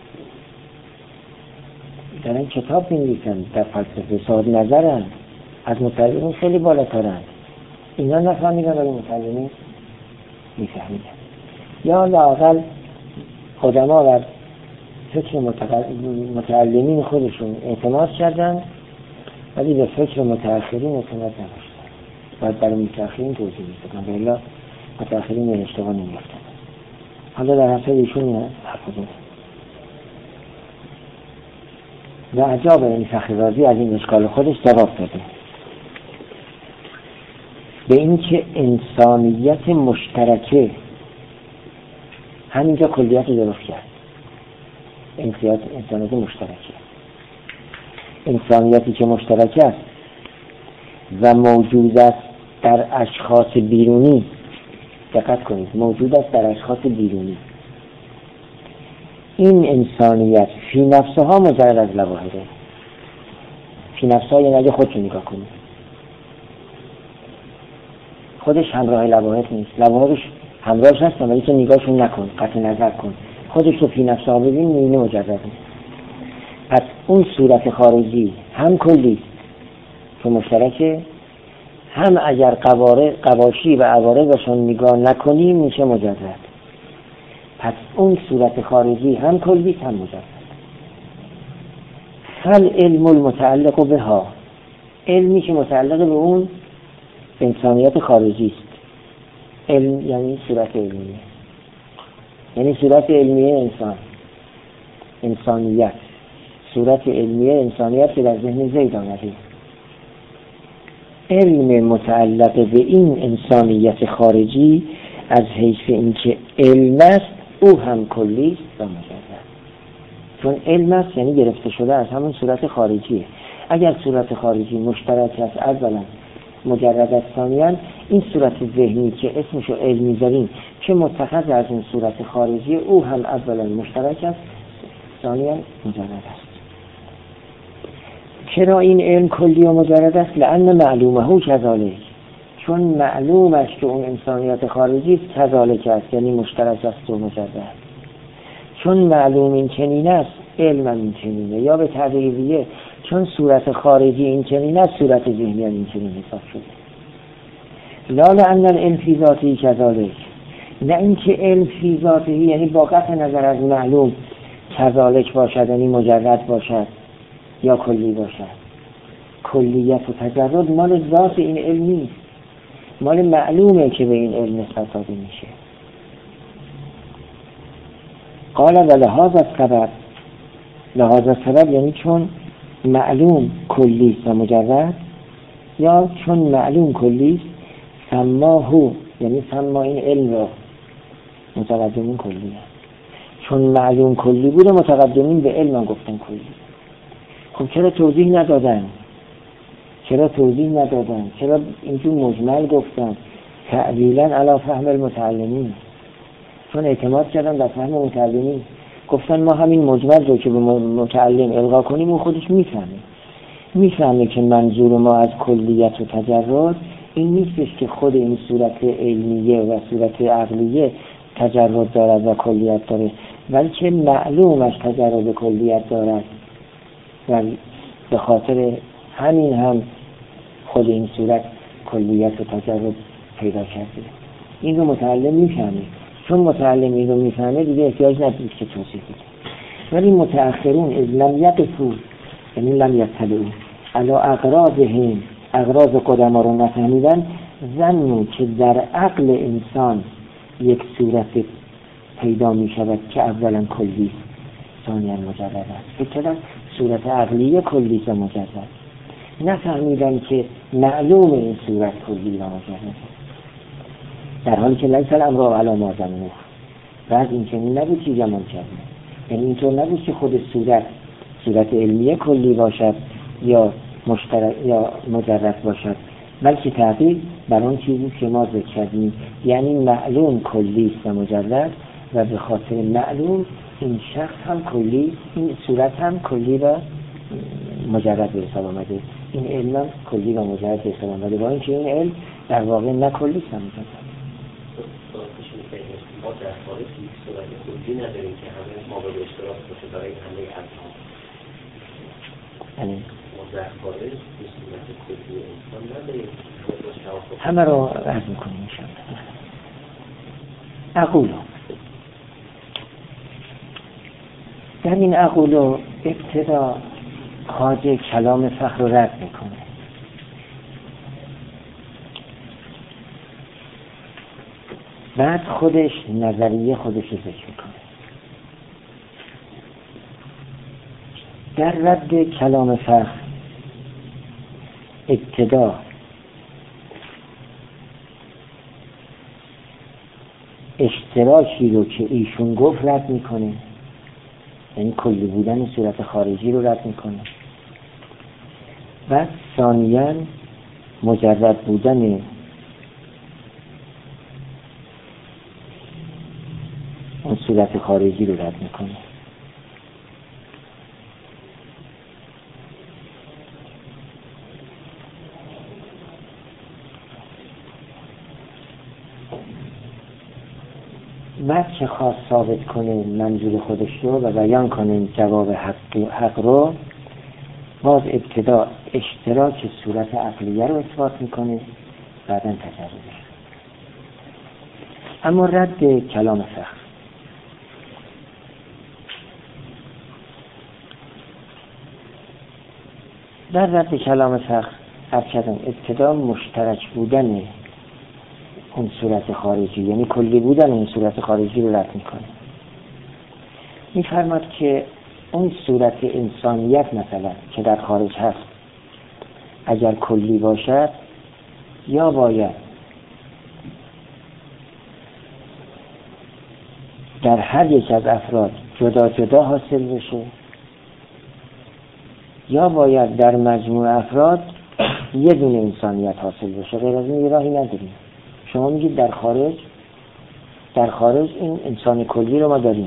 دارن کتاب می‌نویسن، در فلسفه صاحب نظرن، از متعلمین خیلی بالاترن. اینا نفهمیدن ولی متعلمین میفهمیدن. یا لااقل قدما بر فکر متعلمین خودشون اعتماد کردن ولی به فکر متأخرین اعتماد نداشتن. باید برای متأخرین توضیح می‌دادن، ولی متأخرین به اشتباه نمی‌افتادن. حالا در حساب ایشون حرف زدن. و عجاب این فخر رازی از این اشکال خودش جواب داده به این که انسانیت مشترکه همینجا کلیت درست کرد. انسانیت مشترکه، انسانیتی که مشترک است و موجود است در اشخاص بیرونی. دقت کنید، موجود است در اشخاص بیرونی. این انسانیت فی نفسها مجرد از لواحده. فی نفسها یعنی اگه خودتون نگاه کنید، خودش همراه لواحد نیست. لواحدش همراهش هستن ولی تو نگاهشون نکن، قطع نظر کن. خودش رو فی نفسها ببین، میبینی مجرده. پس اون صورت خارجی هم کلی که مشترکه، هم اگر قواره قواشی و عوارضشون نگاه نکنیم میشه مجرد. پس اون صورت خارجی هم کلی هم مجرد. فل علم المتعلق بها، علمی که متعلق به اون انسانیت خارجی است. علم یعنی صورت علمیه، یعنی صورت علمیه انسان، انسانیت، صورت علمیه انسانیت که در ذهن زید آمده. علم متعلق به این انسانیت خارجی از حیث اینکه علم است او هم کلی است و مجرد. چون علم است یعنی گرفته شده از همون صورت خارجیه. اگر صورت خارجی مشترک است اولا مجرد است، ثانیاً این صورت ذهنی که اسمشو علم میذاریم که متخذ از این صورت خارجی او هم اولا مشترک است، ثانیاً مجرد است. چرا این علم کلی و مجرد است؟ لأن معلومه کذالک، چون معلوم است که اون انسانیت خارجی کذالک است، یعنی مشترک است و مجرد. چون معلوم این چنین است علم این چنینه. یا به تعبیریه چون صورت خارجی این چنین است صورت ذهنی این چنین حساب شده. لا لأن العلم فی ذاته کذالک، نه اینکه علم فی ذاته یعنی با قطع نظر از معلوم کذالک باشد، یعنی مجرد باشد یا کلی باشد. کلیت و تجرد مال ذات این علم نیست، مال معلومه که به این علم نسبت داده میشه. قال و لحاظ از سبب، لحاظ از سبب یعنی چون معلوم کلی و مجرد، یا چون معلوم کلی سماهو یعنی سما این علم را متقدمین کلی هست. چون معلوم کلی بوده متقدمین به علم هم گفتن کلی. خب چرا توضیح ندادن؟ چرا توضیح ندادن؟ چرا اینجور مجمل گفتن؟ تعلیلا علی فهم المتعلمین، چون اعتماد کردن در فهم متعلمین. گفتن ما همین مجمل رو که به متعلم القا کنیم اون خودش میفهمه میفهمه که منظور ما از کلیت و تجرد این نیستش که خود این صورت علمیه و صورت عقلیه تجرد دارد و کلیت داره، بلکه معلومش تجرد کلیت دارد و به خاطر همین هم خود این صورت کلیت و تجرد پیدا کرده. این رو متعلم میفهمه. چون متعلم این رو میفهمه دیگه احتیاج نداره که توصیف بده. ولی متأخرون از لم یقفوا، یعنی لم یطلعوا علی اغراضهم، اغراض قدما رو نفهمیدن، ظنوا که در عقل انسان یک صورت پیدا می شود که اولا کلی ثانیا مجرد است. فکر صورت عقلی کلی و مجرد، نفهمیدن که معلوم این صورت کلی و مجرد است، در حالی که لیس الامر علی ما ظنوا. بعد این چنین نبود که گمان کردن، یعنی اینطور نبود که خود صورت صورت علمیه کلی باشد یا مشترک یا مجرد باشد، بلکه تحقیق بر آن چیزی که ما ذکر کردیم، یعنی معلوم کلی است و مجرد، و به خاطر معلوم این شخص هم کلی، این صورت هم کلی و مجرد به حساب آمده، این علم هم کلی و مجرد به حساب آمده، با اینکه این علم در واقع نه کلی است، مجرد. ما در خارج یک صورت کلی نداریم که همه ما به اشتراک باشه برای همه افراد. یعنی ما در خارج یک صورت کلی انسان نداریم. همه رو عرض میکنیم انشاءالله. اقولو، در این اقولو ابتدا خواجه کلام فخر رو رد میکنه. بعد خودش نظریه خودش رو ذکر میکنه. در رد کلام فخر ابتدا اشتراکی رو که ایشون گفت رد میکنه، یعنی کلی بودن صورت خارجی رو رد میکنه. بعد ثانیاً مجرد بودن اون صورت خارجی رو رد میکنه. بعد که خواست ثابت کنه منظور خودش رو و بیان کنه جواب حق, حق رو، باز ابتدا اشتراک صورت عقلیه رو اثبات میکنه، بعداً تجربه. اما رد کلام فخر، در رد کلام فخر ارکدن ابتدا مشترک بودن اون صورت خارجی، یعنی کلی بودن اون صورت خارجی رو رد میکنه. میفرماد که اون صورت انسانیت مثلا که در خارج هست اگر کلی باشد، یا باید در هر یک از افراد جدا جدا حاصل بشه، یا باید در مجموع افراد یه دونه انسانیت حاصل بشه. غیر از این راهی نداریم. شما میگید در خارج در خارج این انسان کلی رو ما داریم.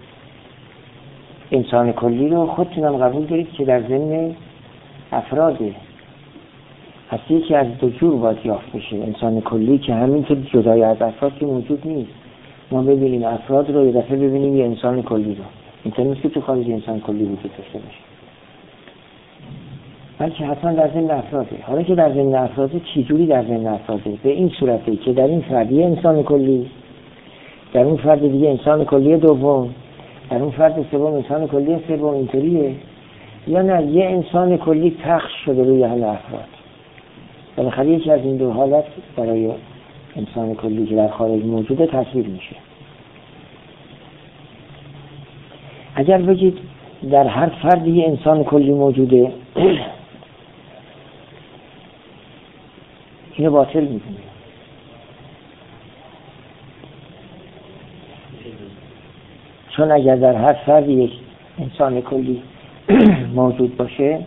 انسان کلی رو خودتونم قبول دارید که در ضمن افراده، پس یکی از دو جور باید یافت بشه. انسان کلی که همین که جدای از افراد که موجود نیست، ما ببینیم افراد رو یه دفعه ببینیم یه انسان کلی رو، اینطور نیست که تو خارج انسان کلی وجود داشته باشه، بلکه حتما در ضمن افراده. حالا که در ضمن افراده، چی جوری در ضمن افراده؟ به این صورته که در این فرد یه انسان کلی، در اون فرد دیگه انسان کلی دوم، در اون فرد سوم انسان کلی سوم، اینطوریه. یا نه یه انسان کلی پخش شده روی همه افراد. بالاخره یکی از این دو حالت برای انسان کلی که در خارج موجوده تصویر میشه. اگر بگید در هر فرد یه انسان کلی موجوده، اینو باطل میکنه. چون اگر در هر فرد یک انسان کلی موجود باشه،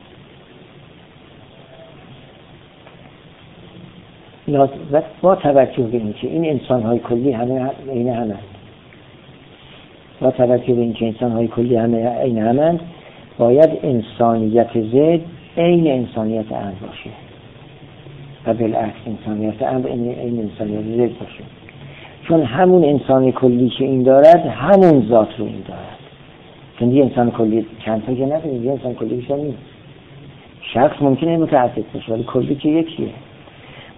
با توجه به اینکه این انسان‌های کلی همه عین همند، با توجه به اینکه انسان‌های کلی همه عین همند، باید انسانیت ضد عین انسانیت عام باشه و بالعکس انسانیت عام عین انسانیت ضد باشه. چون همون انسان کلی که این دارد همون ذات رو این دارد. چون یه انسان کلی چند تا که نداره، یه انسان کلی بیشتر نیست. شخص ممکنه متعدد باشه ولی کلی که یکیه.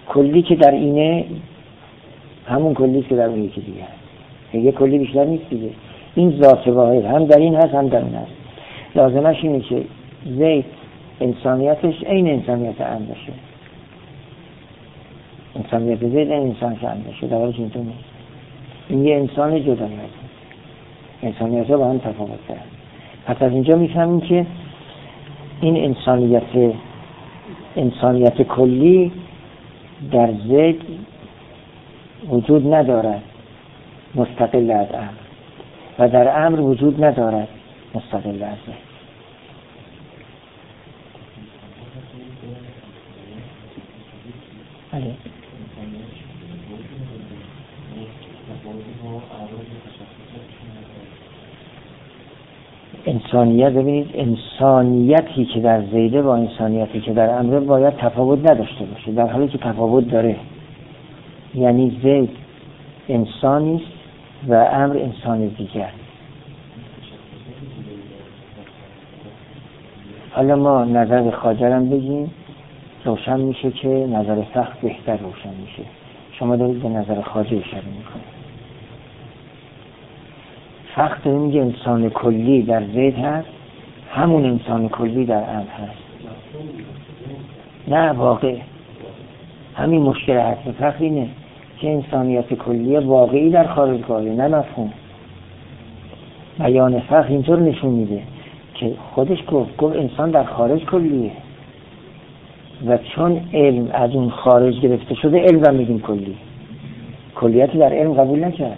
کلی که در اینه همون کلی که در اون یکی دیگه هست، یه کلی بیشتر نیست دیگه. این ذات واحد هم در این هست هم در اون هست. لازمش اینه که زید انسانیتش عین انسانیت امر باشه، انسانیت زید این انسانیت امر باشه، در حالی که اینطور نیست. این یه انسان جدا هست، انسانیت ها با هم تفاوت دارن. پس از اینجا میفهمیم که این انسانیت انسانیت کلی در زید وجود ندارد مستقل از امر و در امر وجود ندارد مستقل از زید. بله. انسانیت، ببینید انسانیتی که در زیده با انسانیتی که در امر باید تفاوت نداشته باشه، در حالی که تفاوت داره. یعنی زید انسانی است و امر انسان دیگر. حالا ما نظر خواجه هم بگیم روشن میشه که نظر فقه بهتر روشن میشه. شما دارید به نظر خواجه اشاره میکنید. فقه داره میگه انسان کلی در زید هست، همون انسان کلی در امر هست. نه واقع همین مشکل هست. فقه اینه که انسانیت کلی واقعی در خارج قائله، نه مفهوم. بیان فقه اینطور نشون میده که خودش گفت گفت انسان در خارج کلیه و چون علم از اون خارج گرفته شده علم هم میگیم کلی. کلیت در علم قبول نکرد،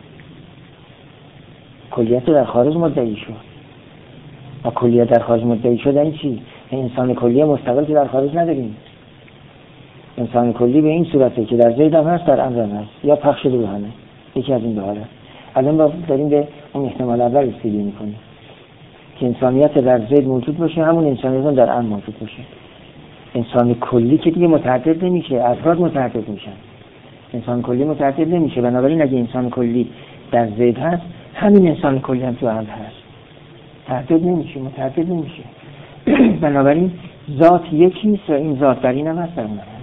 کلیت در خارج مدعی شد. و کلیت در خارج مدعی شد این چی؟ انسان کلی مستقل که در خارج نداریم. انسان کلی به این صورته که در زید هم هست در امر هم هست، یا پخش شده به همه، یکی از این دو حالت. الان ما داریم به اون احتمال اول استدلال میکنیم که انسانیت در زید موجود باشه، همون انسانیت هم در امر موجود باشه. انسان کلی که دیگه متعدد نمیشه، افراد متعدد میشن. انسان کلی متعدد نمیشه، بنابراین اگه انسان کلی در زید هست همین انسان کلی هم تو امر هست، تعدد نمیشه، متعدد نمیشه. بنابراین ذات یکیست و این ذات در این هم هست در اون هم هست.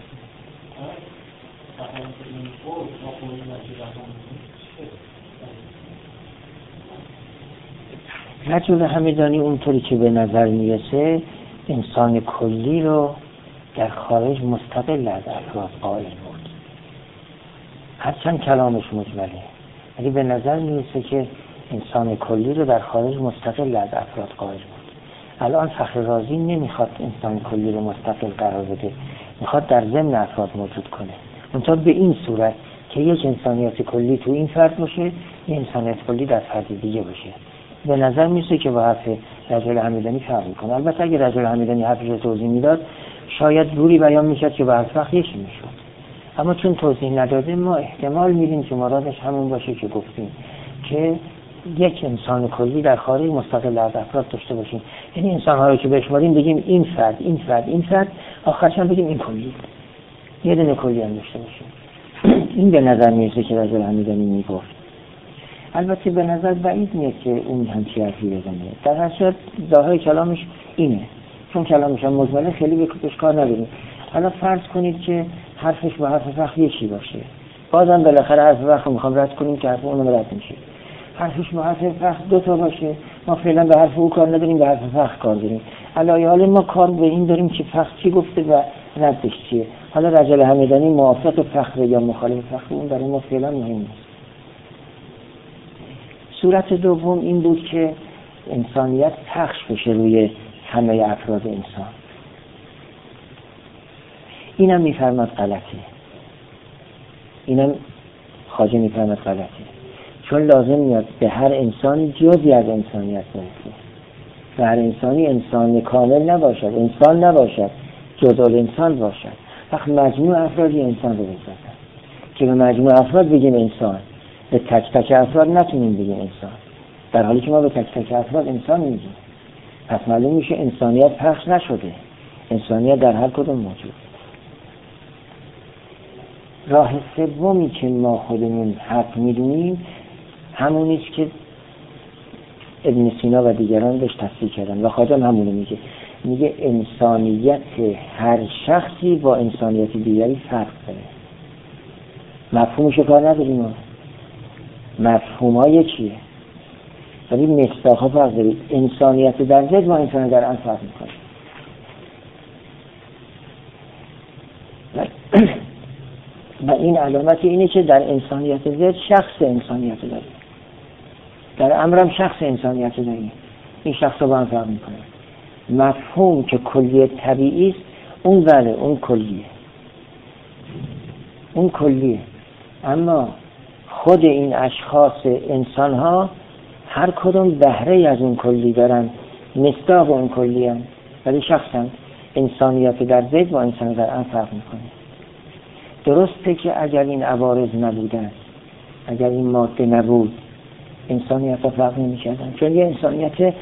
رجل همدانی اونطوری که به نظر میرسه انسان کلی رو در خارج مستقل از افراد قائل بود، هرچند کلامش مجمله، ولی به نظر میرسه که انسان کلی رو در خارج مستقل از افراد قائل بود. الان فخر رازی نمیخواد انسان کلی رو مستقل قرار بده، میخواد در ضمن افراد موجود کنه، اونطور به این صورت که یک انسانیت کلی تو این فرد باشه، یک انسانیت کلی در فرد دیگه باشه. به نظر میرسه که با حرف رجل همدانی فرق میکنه. البته اگه رجل همدانی حرفش رو توضیح میداد شاید جوری بیان میشد که با حرف فقه یکی میشد، اما چون توضیح نداده ما احتمال میدیم که مرادش همون باشه که گفتیم که یک انسان کلی در خارج مستقل از افراد داشته باشیم. یعنی انسان‌ها رو که بشماریم بگیم این فرد این فرد این فرد، آخرش هم بگیم این کلی، یه دونه کلی هم داشته باشیم. این به نظر میرسه که رجل همدانی میگفت. البته به نظر بعید نیست که اون همچی حرفی بزنه. در هر صورت ظاهر کلامش اینه، چون کلامش هم مجمله خیلی به کتش کار نداریم. حالا فرض کنید که حرفش با حرف فقه یکی باشه، بازم بالاخره حرف فقه رو میخوام رد کنیم که حرف اونو رد میشه. حرفش با حرف فقه دو تا باشه، ما فعلا به حرف او کار نداریم، به حرف فقه کار داریم. الان حالا ما کار به این داریم که فقه چی گفته و ردش چیه. حالا رجل همدانی موافق فقه یا مخالف فقه، اون برای ما فعلا مهم نیست. صورت دوم این بود که انسانیت پخش بشه روی همه افراد انسان. اینم میفرماد غلطه، اینم خواجه میفرماد غلطه، چون لازم میاد به هر انسانی جزئی از انسانیت برسه. به هر انسانی انسان کامل نباشد، انسان نباشد، جزء الانسان باشد. وقت مجموع افرادی انسان رو بسازن که به مجموع افراد بگیم انسان، به تک تک افراد نتونیم بگیم انسان، در حالی که ما به تک تک افراد انسان میگیم. پس معلوم میشه انسانیت پخش نشده، انسانیت در هر کدوم موجود. راه سومی که ما خودمون حق میدونیم همونیست که ابن سینا و دیگران بهش تصدیق کردن و خواجه همونو میگه. میگه انسانیت هر شخصی با انسانیت دیگری فرق داره. مفهومش کار نداریم ما، مفهومای چیه؟ ولی مصداق‌ها فرق داره. انسانیت در ضد با انسان در آن فرق میکنه. و این علامت اینه که در انسانیت ضد شخص انسانیت داره، در امرم شخص انسانیت داره. این شخص با هم فرق میکنه. مفهوم که کلیه طبیعی است، اون بله اون کلیه، اون کلیه. اما خود این اشخاص انسان ها هر کدوم بهره از اون کلی دارن، مصداق اون کلی هستند، ولی شخصا انسانیت در ضد با انسان در آن فرق میکنه. درسته که اگر این عوارض نبودن، اگر این ماده نبود، انسانیت فرق نمی‌کردن، چون یه انسانیت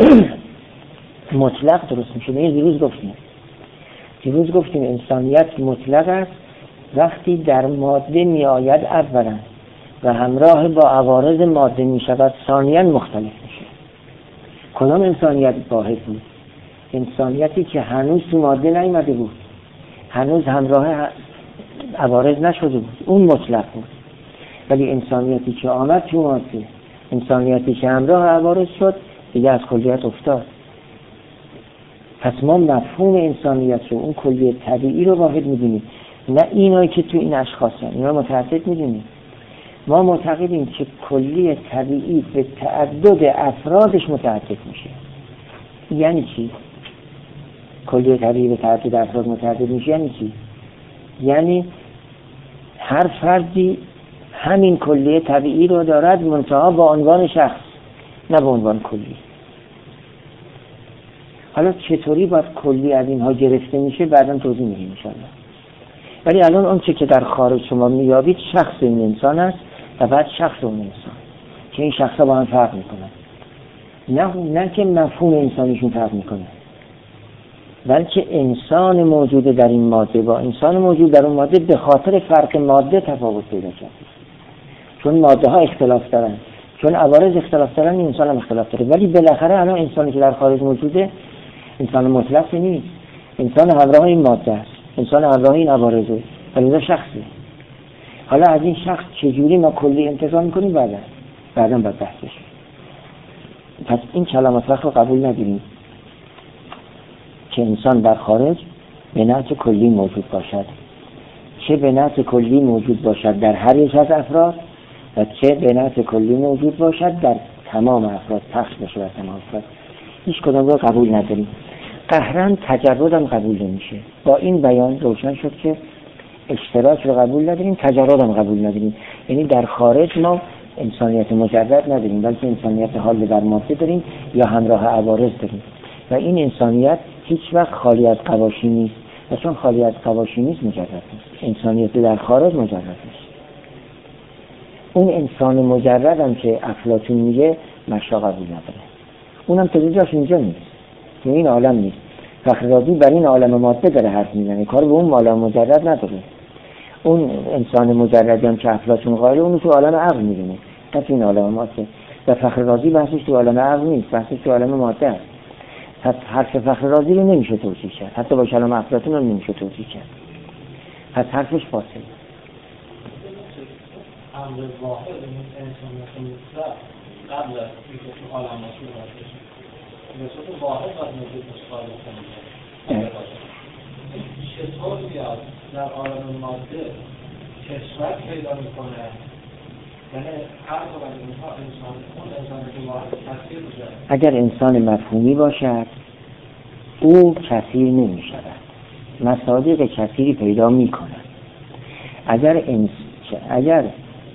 مطلق درست میشه. این دیروز گفتیم دیروز گفتیم انسانیت مطلق است وقتی در ماده می آید اولا و همراه با عوارض ماده می شود ثانیاً مختلف میشه. کدام انسانیت واحد بود؟ انسانیتی که هنوز تو ماده نیامده بود، هنوز همراه عوارض نشده بود، اون مطلق بود. ولی انسانیتی که آمد تو ماده، انسانیتی که همراه عوارض شد، دیگه از کلیت افتاد. پس ما مفهوم انسانیت رو، اون کلیه طبیعی رو واحد می‌دونیم، نه اینایی که تو این اشخاص هستن، اینا متعدد می‌دونیم. ما معتقدیم که کلیه طبیعی به تعدد افرادش متعدد میشه. یعنی چی؟ کلیه طبیعی به تعدد افراد متعدد میشه یعنی چی؟ یعنی هر فردی همین کلیه طبیعی رو دارد، منتها با عنوان شخص، نه با عنوان کلی. حالا چطوری باید کلی از اینها گرفته میشه بعداً توضیح میدیم انشاءالله. ولی الان اون چه که در خارج شما میابید شخص این انسان است و بعد شخص اون انسان، که این شخصا با هم فرق میکنن. نه نه که مفهوم انسانیشون فرق میکنه، بلکه انسان موجود در این ماده با انسان موجود در اون ماده به خاطر فرق ماده تفاوت پیدا کرده. چون ماده ها اختلاف دارن، چون عوارض اختلاف دارن، این انسان هم اختلاف داره. ولی بالاخره الان انسانی که در خارج موجوده انسان مطلق نیست، انسان همراه این ماده است، انسان همراه این عوارضه، ولی شخصه. حالا از این شخص چجوری ما کلی انتظار میکنیم؟ بعدا بعدا باید بحث بشه. پس این کلمات رو قبول نداریم که انسان در خارج به نحو کلی موجود باشد، چه به نحو کلی موجود باشد در هر یک از افراد و چه به نحو کلی موجود باشد در تمام افراد، پخش بشه در تمام افراد. هیچ کدام رو قبول نداریم. قهرن تجرد هم قبول نمیشه. با این بیان روشن شد که اشتراک رو قبول نداریم، تجرد هم قبول نداریم. یعنی در خارج ما انسانیت مجرد نداریم، بلکه انسانیت حال در ماده داریم یا همراه عوارض داریم. و این انسانیت هیچ وقت خالی از قواشی نیست، و چون خالی از قواشی نیست مجرد نیست. انسانیت در خارج مجرد نیست. اون انسان مجرد هم که افلاطون میگه مشا قبول نداره، اونم تجربهش اینجا نیست، تو این عالم نیست. فخررازی بر این عالم ماده داره حرف میزنه، کار به اون عالم مجرد نداره. اون انسان مجردی هم که افلاطون قائله، اونو تو عالم عقل میدونه، نه تو این عالم ماده. و فخررازی بحثش تو عالم عقل نیست، بحثش تو عالم ماده است. پس حرف فخررازی رو نمیشه توصیح کرد، حتی با کلام افلاطون هم نمیشه توصیح کرد. پس حرفش باطله. امر واحد این انسانیت مطلق قبل از اینکه تو عالم مطلق باشه به صورت واحد باید موجود مشخص کنید. چطور بیاد در عالم ماده کشمک پیدا میکنه؟ یعنی هر کدام اینها انسان اون انسان واحد تاثیر میذاره. اگر انسان مفهومی باشد او کثیر نمیشود، مصادیق کثیری پیدا میکنه. اگر انس... اگر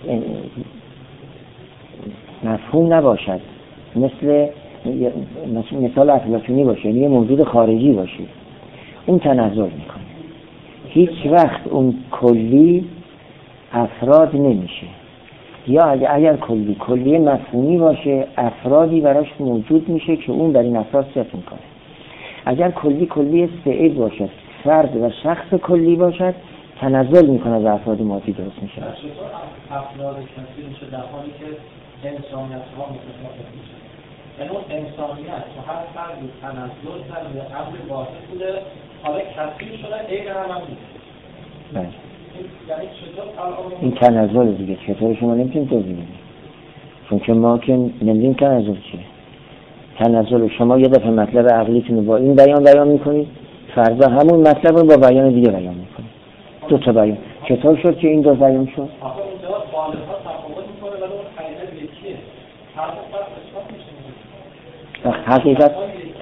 مفهوم نباشد، مثل مثال افلاطونی باشه، یعنی یه موجود خارجی باشه، اون تنزل میکنه. هیچ وقت اون کلی افراد نمیشه. یا اگر, اگر کلی کلی مفهومی باشه، افرادی براش موجود میشه که اون بر این افراد صرف میکنه. اگر کلی کلی سعید باشد، فرد و شخص کلی باشد، تنزل میکنه از افراد مادی درست میشه. افراد کثیر میشه در حالی که انسانیت ها متفاوت میشه. یعنی اون انسانیت که هر فردی تنزل کرده به امر واحد بوده حالا کثیر شده عین هم هم نیست. بله. یعنی چطور الان این تنزل دیگه چطور شما نمیتونید توضیح بدید؟ چون که ما که نمیدونیم تنزل چیه. تنزل شما یه دفعه مطلب عقلیتون رو با این بیان بیان میکنید، فردا همون مطلب رو با بیان دیگه بیان میکنید. دو تا بیان. چطور شد که این دو بیان شد؟ آخه اونجا بالغ‌ها تفاوت میکنه ولی اون حقیقت یکیه. هر فرد اثبات میشه. حقیقت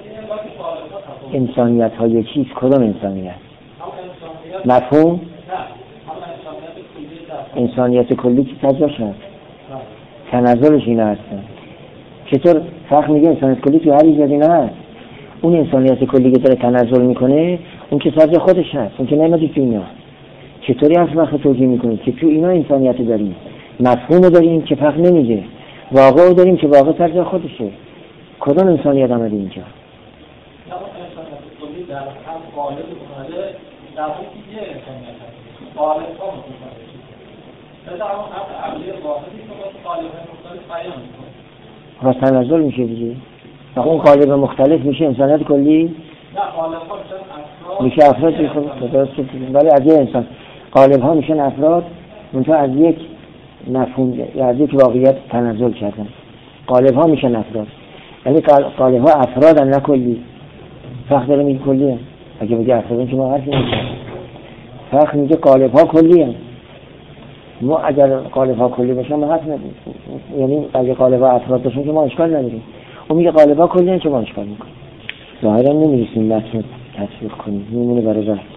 انسانیت ها یکیست. کدام انسانیت؟ مفهوم؟ انسانیت کلی که سجاش هست تنزلش اینا هستن. چطور فرق میگه انسانیت کلی که هر ایجادی نه هست؟ اون انسانیت کلی که داره تنزل میکنه اون که سجا خودش هست، اون که نمیدی تو اینا. چطوری از وقت توجیه میکنید که تو اینا انسانیت داریم، مفهوم داریم که فرق نمیگه، واقع داریم که واقع سجا خودشه. کدام انسانیت آمده اینجا؟ در هم قالب اومده در حالی که یه انسانیت هست قالب ها مختلف شده در همون حق عقلی واحدی که باید قالب های مختلف بیان میکنه و تنزل میشه دیگه. اون قالب مختلف میشه انسانیت کلی؟ نه قالب ها میشن افراد میشه افراد میشه درست ولی از یه انسان قالب ها میشن افراد منتها از یک مفهوم یا از یک واقعیت تنزل کردن. قالب ها میشن افراد یعنی قالب ها افرادن نه کلی. فرق داره میگه کلیه. اگه بگه افرادن که ما حرفی نمیزنیم. فرق میگه قالب ها کلیه. ما اگر قالب ها کلی باشن ما حرف نداریم. یعنی اگه قالب ها افراد باشن که ما اشکال نداریم. اون میگه قالب ها کلیه که ما اشکال میکنیم. ظاهرا نمیرسیم متن تطبیق کنیم. میمونه برای رفت.